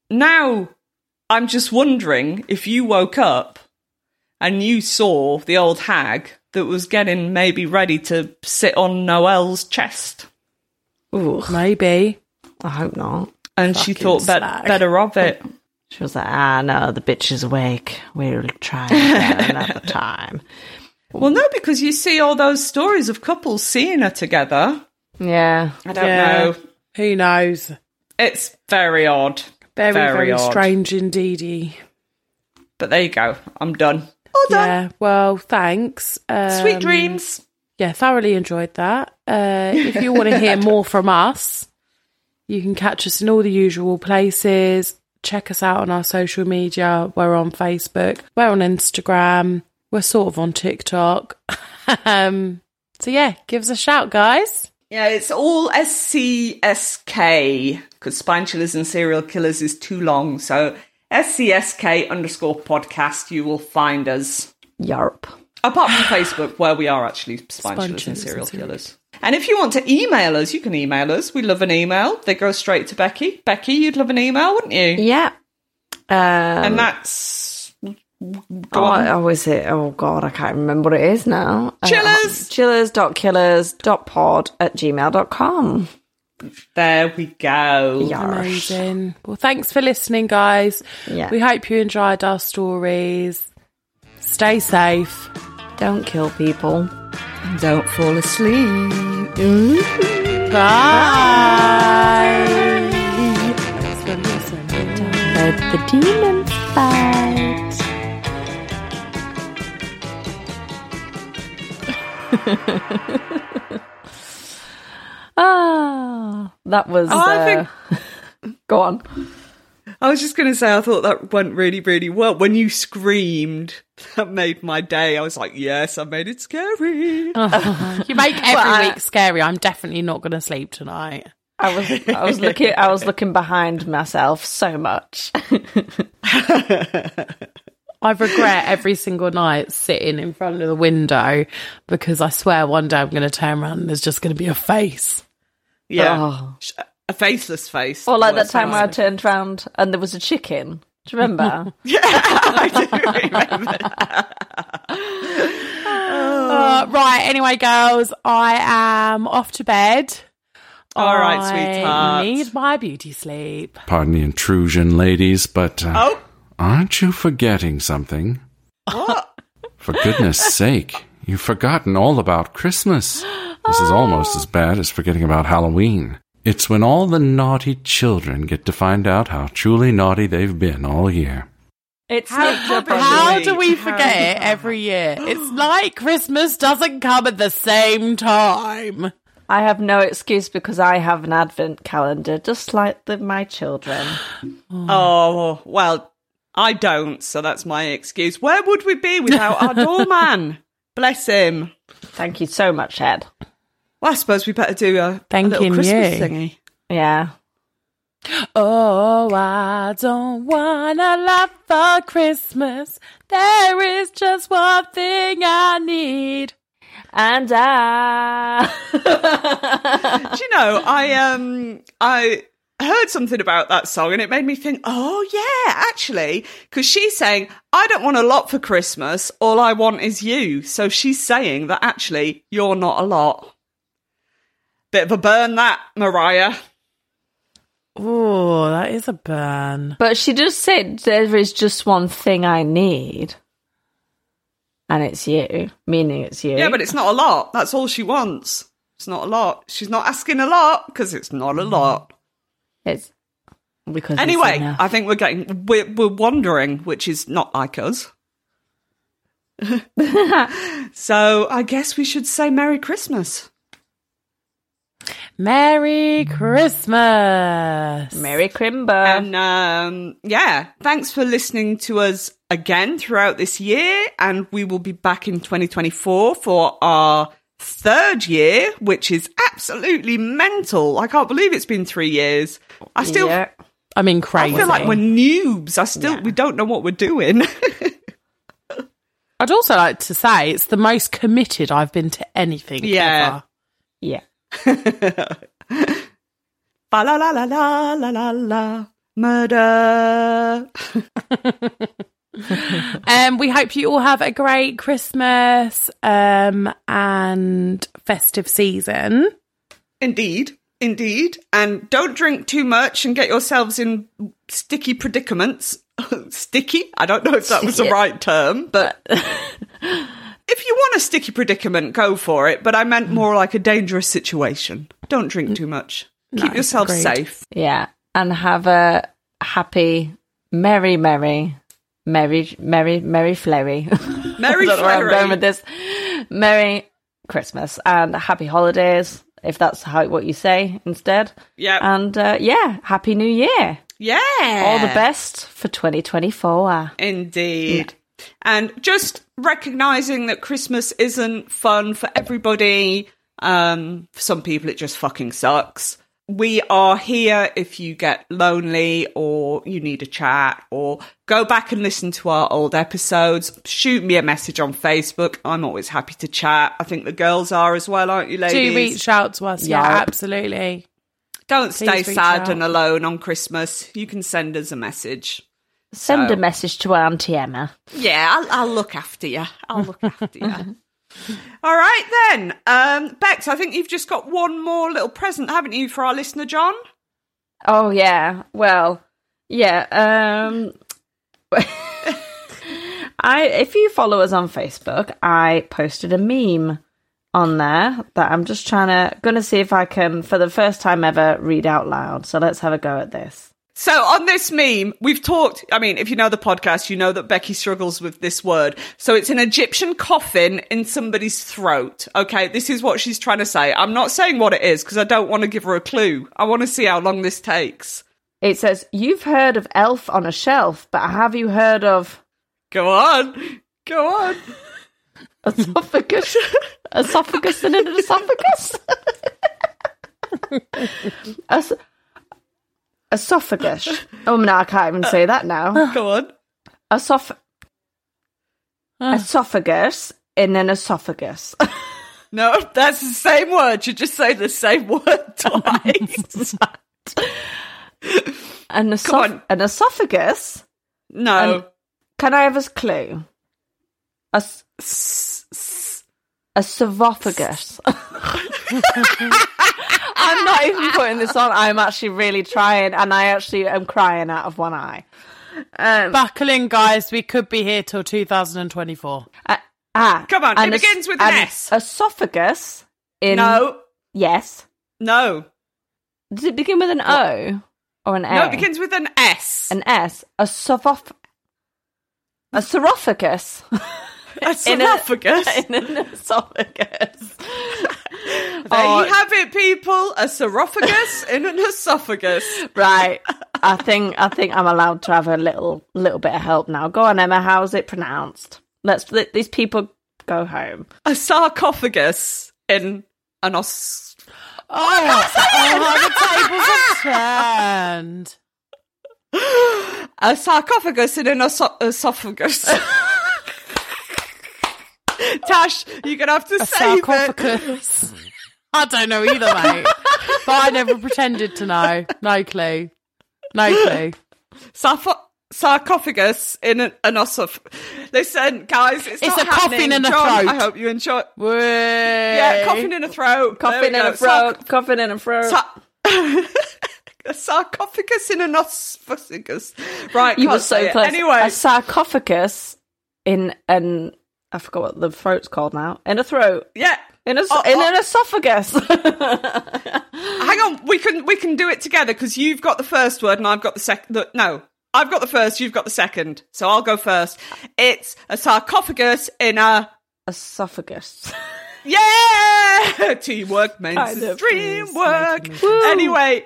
now I'm just wondering if you woke up and you saw the old hag that was getting maybe ready to sit on Noelle's chest. Ooh, Maybe. I hope not. And she Fucking thought bet- slag. better of it. She was like, ah, no, the bitch is awake. We'll try again another time. Well, no, because you see all those stories of couples seeing her together. Yeah. I don't Yeah. know. Who knows? It's very odd. Very, very, Very odd. strange indeedy. But there you go. I'm done. All done. Yeah, well, thanks. Um, Sweet dreams. Yeah, thoroughly enjoyed that. Uh, if you want to hear more from us, you can catch us in all the usual places. Check us out on our social media. We're on Facebook. We're on Instagram. We're sort of on TikTok. um, so yeah, give us a shout, guys. Yeah, it's all S C S K because Spine Chillers and Serial Killers is too long. So S C S K underscore podcast, you will find us. Yarp. Apart from Facebook, where we are actually Spine, Spine Chillers and Chillers Serial and Serial Killers. And if you want to email us, you can email us. We love an email. They go straight to Becky. Becky, you'd love an email, wouldn't you? Yeah. Um, And that's... Go oh, on. oh, is it? Oh, God, I can't remember what it is now. Chillers! Uh, chillers.killers.pod at gmail dot com. There we go. Yarsh. Amazing. Well, thanks for listening, guys. Yeah. We hope you enjoyed our stories. Stay safe. Don't kill people. Don't fall asleep. Bye. Thanks for listening. Let the demons fight. Ah, that was. Oh, I uh, Go on. I was just going to say, I thought that went really, really well. When you screamed, that made my day. I was like, yes, I made it scary. You make every Well, I- week scary. I'm definitely not going to sleep tonight. I was. I was looking. I was looking behind myself so much. I regret every single night sitting in front of the window because I swear one day I'm going to turn around and there's just going to be a face. Yeah. Oh. Sh- A faceless face. Or like that Worst time where I face. turned round and there was a chicken. Do you remember? Yeah, I do remember. Uh, right, anyway, girls, I am off to bed. All right, I sweetheart. need my beauty sleep. Pardon the intrusion, ladies, but uh, Oh, aren't you forgetting something? what? For goodness sake, you've forgotten all about Christmas. This is almost as bad as forgetting about Halloween. It's when all the naughty children get to find out how truly naughty they've been all year. It's How- not your how- How brother. do we How- forget it every year? It's like Christmas doesn't come at the same time. I have no excuse because I have an advent calendar, just like the, my children. Oh, well, I don't, so that's my excuse. Where would we be without our doorman? Bless him. Thank you so much, Ed. Well, I suppose we better do a, a Thanking little Christmas you. thingy. Yeah. Oh, I don't want a lot for Christmas. There is just one thing I need. And I... Do you know, I um I heard something about that song and it made me think, oh yeah, actually, because she's saying, I don't want a lot for Christmas, all I want is you. So she's saying that actually you're not a lot. Bit of a burn that, Mariah. Oh, that is a burn. But she just said there is just one thing I need. And it's you, meaning it's you. Yeah, but it's not a lot. That's all she wants. It's not a lot. She's not asking a lot because it's not a lot. It's... Because it's Anyway, enough. I think we're getting we're, we're wandering, which is not like us. So I guess we should say Merry Christmas. Merry Christmas. Merry Crimber. And um, yeah, thanks for listening to us again throughout this year. And we will be back in twenty twenty-four for our third year, which is absolutely mental. I can't believe it's been three years. I still, Yeah. I mean, I crazy. feel like we're noobs. I still, Yeah. we don't know what we're doing. I'd also like to say it's the most committed I've been to anything Yeah. Yeah. Ba la la la la la la la. Murder. ever. Um, we hope you all have a great Christmas um, and festive season. Indeed. Indeed. And don't drink too much and get yourselves in sticky predicaments. Sticky? I don't know if that was the right term, but if you want a sticky predicament, go for it. But I meant more like a dangerous situation. Don't drink too much. Keep No, yourself agreed. safe. Yeah. And have a happy, merry, merry, merry, merry, merry flurry. Merry I don't know where I'm flurry. going with this. Merry Christmas and happy holidays, if that's how what you say instead. Yeah. And uh, yeah, happy New Year. Yeah. All the best for twenty twenty-four. Indeed. And just recognizing that Christmas isn't fun for everybody. Um, for some people, it just fucking sucks. We are here if you get lonely or you need a chat, or go back and listen to our old episodes. Shoot me a message on Facebook. I'm always happy to chat. I think the girls are as well, aren't you, ladies? Do reach out to us. Yeah, Yeah. absolutely. Don't Please stay reach sad out. and alone on Christmas. You can send us a message. Send So- a message to Auntie Emma. Yeah, I'll, I'll look after you. I'll look after you. All right, then. Um, Bex, I think you've just got one more little present, haven't you, for our listener, John? Oh yeah. Well, yeah. Um I if you follow us on Facebook, I posted a meme on there that I'm just trying to gonna see if I can, for the first time ever, read out loud. So let's have a go at this. So on this meme, we've talked, I mean, if you know the podcast, you know that Becky struggles with this word. So it's an Egyptian coffin in somebody's throat. Okay, this is what she's trying to say. I'm not saying what it is because I don't want to give her a clue. I want to see how long this takes. It says, "You've heard of Elf on a Shelf, but have you heard of Go on. Go on. esophagus? Esophagus in an esophagus? Es- esophagus. Oh no, I can't even say that now. Go on. Esoph- esophagus in an esophagus. No, that's the same word. You just say the same word twice. An, Come esoph- on. an esophagus? No. An- Can I have a clue? A, s- S- s- a savophagus. I'm not even putting this on. I'm actually really trying, and I actually am crying out of one eye. Um, Buckle in, guys. We could be here till two thousand twenty-four. uh, ah, Come on, an it es- begins with an S. Esophagus in... No. Yes. No. Does it begin with an O or an A? No, it begins with an S. An S. A savoph... A saurophagus. A esophagus. In an esophagus. There Oh. you have it, people. A saurophagus in an esophagus. Right. I think I think I'm allowed to have a little little bit of help now. Go on, Emma. How's it pronounced? Let's let these people go home. A sarcophagus in an os... Oh, oh the tables have turned. A sarcophagus in an oso- esophagus. Tash, you're going to have to A save it. sarcophagus. I don't know either, mate. But I never pretended to know. No clue. No clue. Sarpho- sarcophagus in an, an osophagus. Listen, guys, it's, It's not a coffin happening. in a John, throat. I hope you enjoy. Way. Yeah, coffin in a throat. There Coffin we in go. a throat. Coffin in a throat. Sar- a sarcophagus in an esophagus. Right, You can't were so say it. close. Anyway, A sarcophagus in an... I forgot what the throat's called now. In a throat. yeah, in a, Oh, in oh. an esophagus. Hang on, we can we can do it together because you've got the first word and I've got the second. No, I've got the first, you've got the second. So I'll go first. It's a sarcophagus in a Esophagus. yeah. Teamwork makes Kind the of dream is work. making me- Woo. Anyway.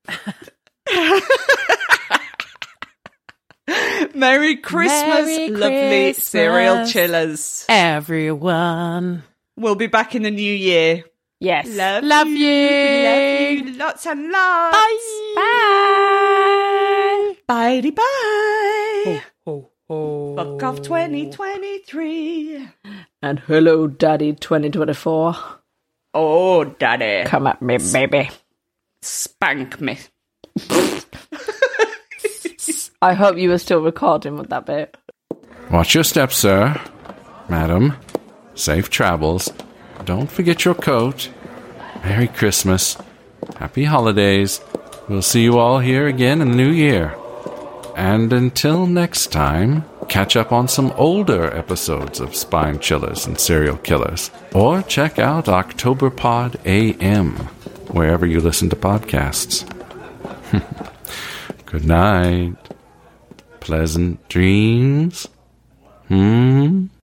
Merry Christmas, Merry lovely Christmas. serial chillers. Everyone. We'll be back in the new year. Yes. Love, Love you. you. Love you. Lots and lots. Bye. Bye. Bye bye. Ho, ho. Fuck off twenty twenty-three. And hello, Daddy twenty twenty-four. Oh, daddy. Come at me, baby. Spank me. I hope you were still recording with that bit. Watch your steps, sir. Madam. Safe travels. Don't forget your coat. Merry Christmas. Happy holidays. We'll see you all here again in the new year. And until next time, catch up on some older episodes of Spine Chillers and Serial Killers. Or check out Octoberpod A M, wherever you listen to podcasts. Good night. Pleasant dreams. Hmm?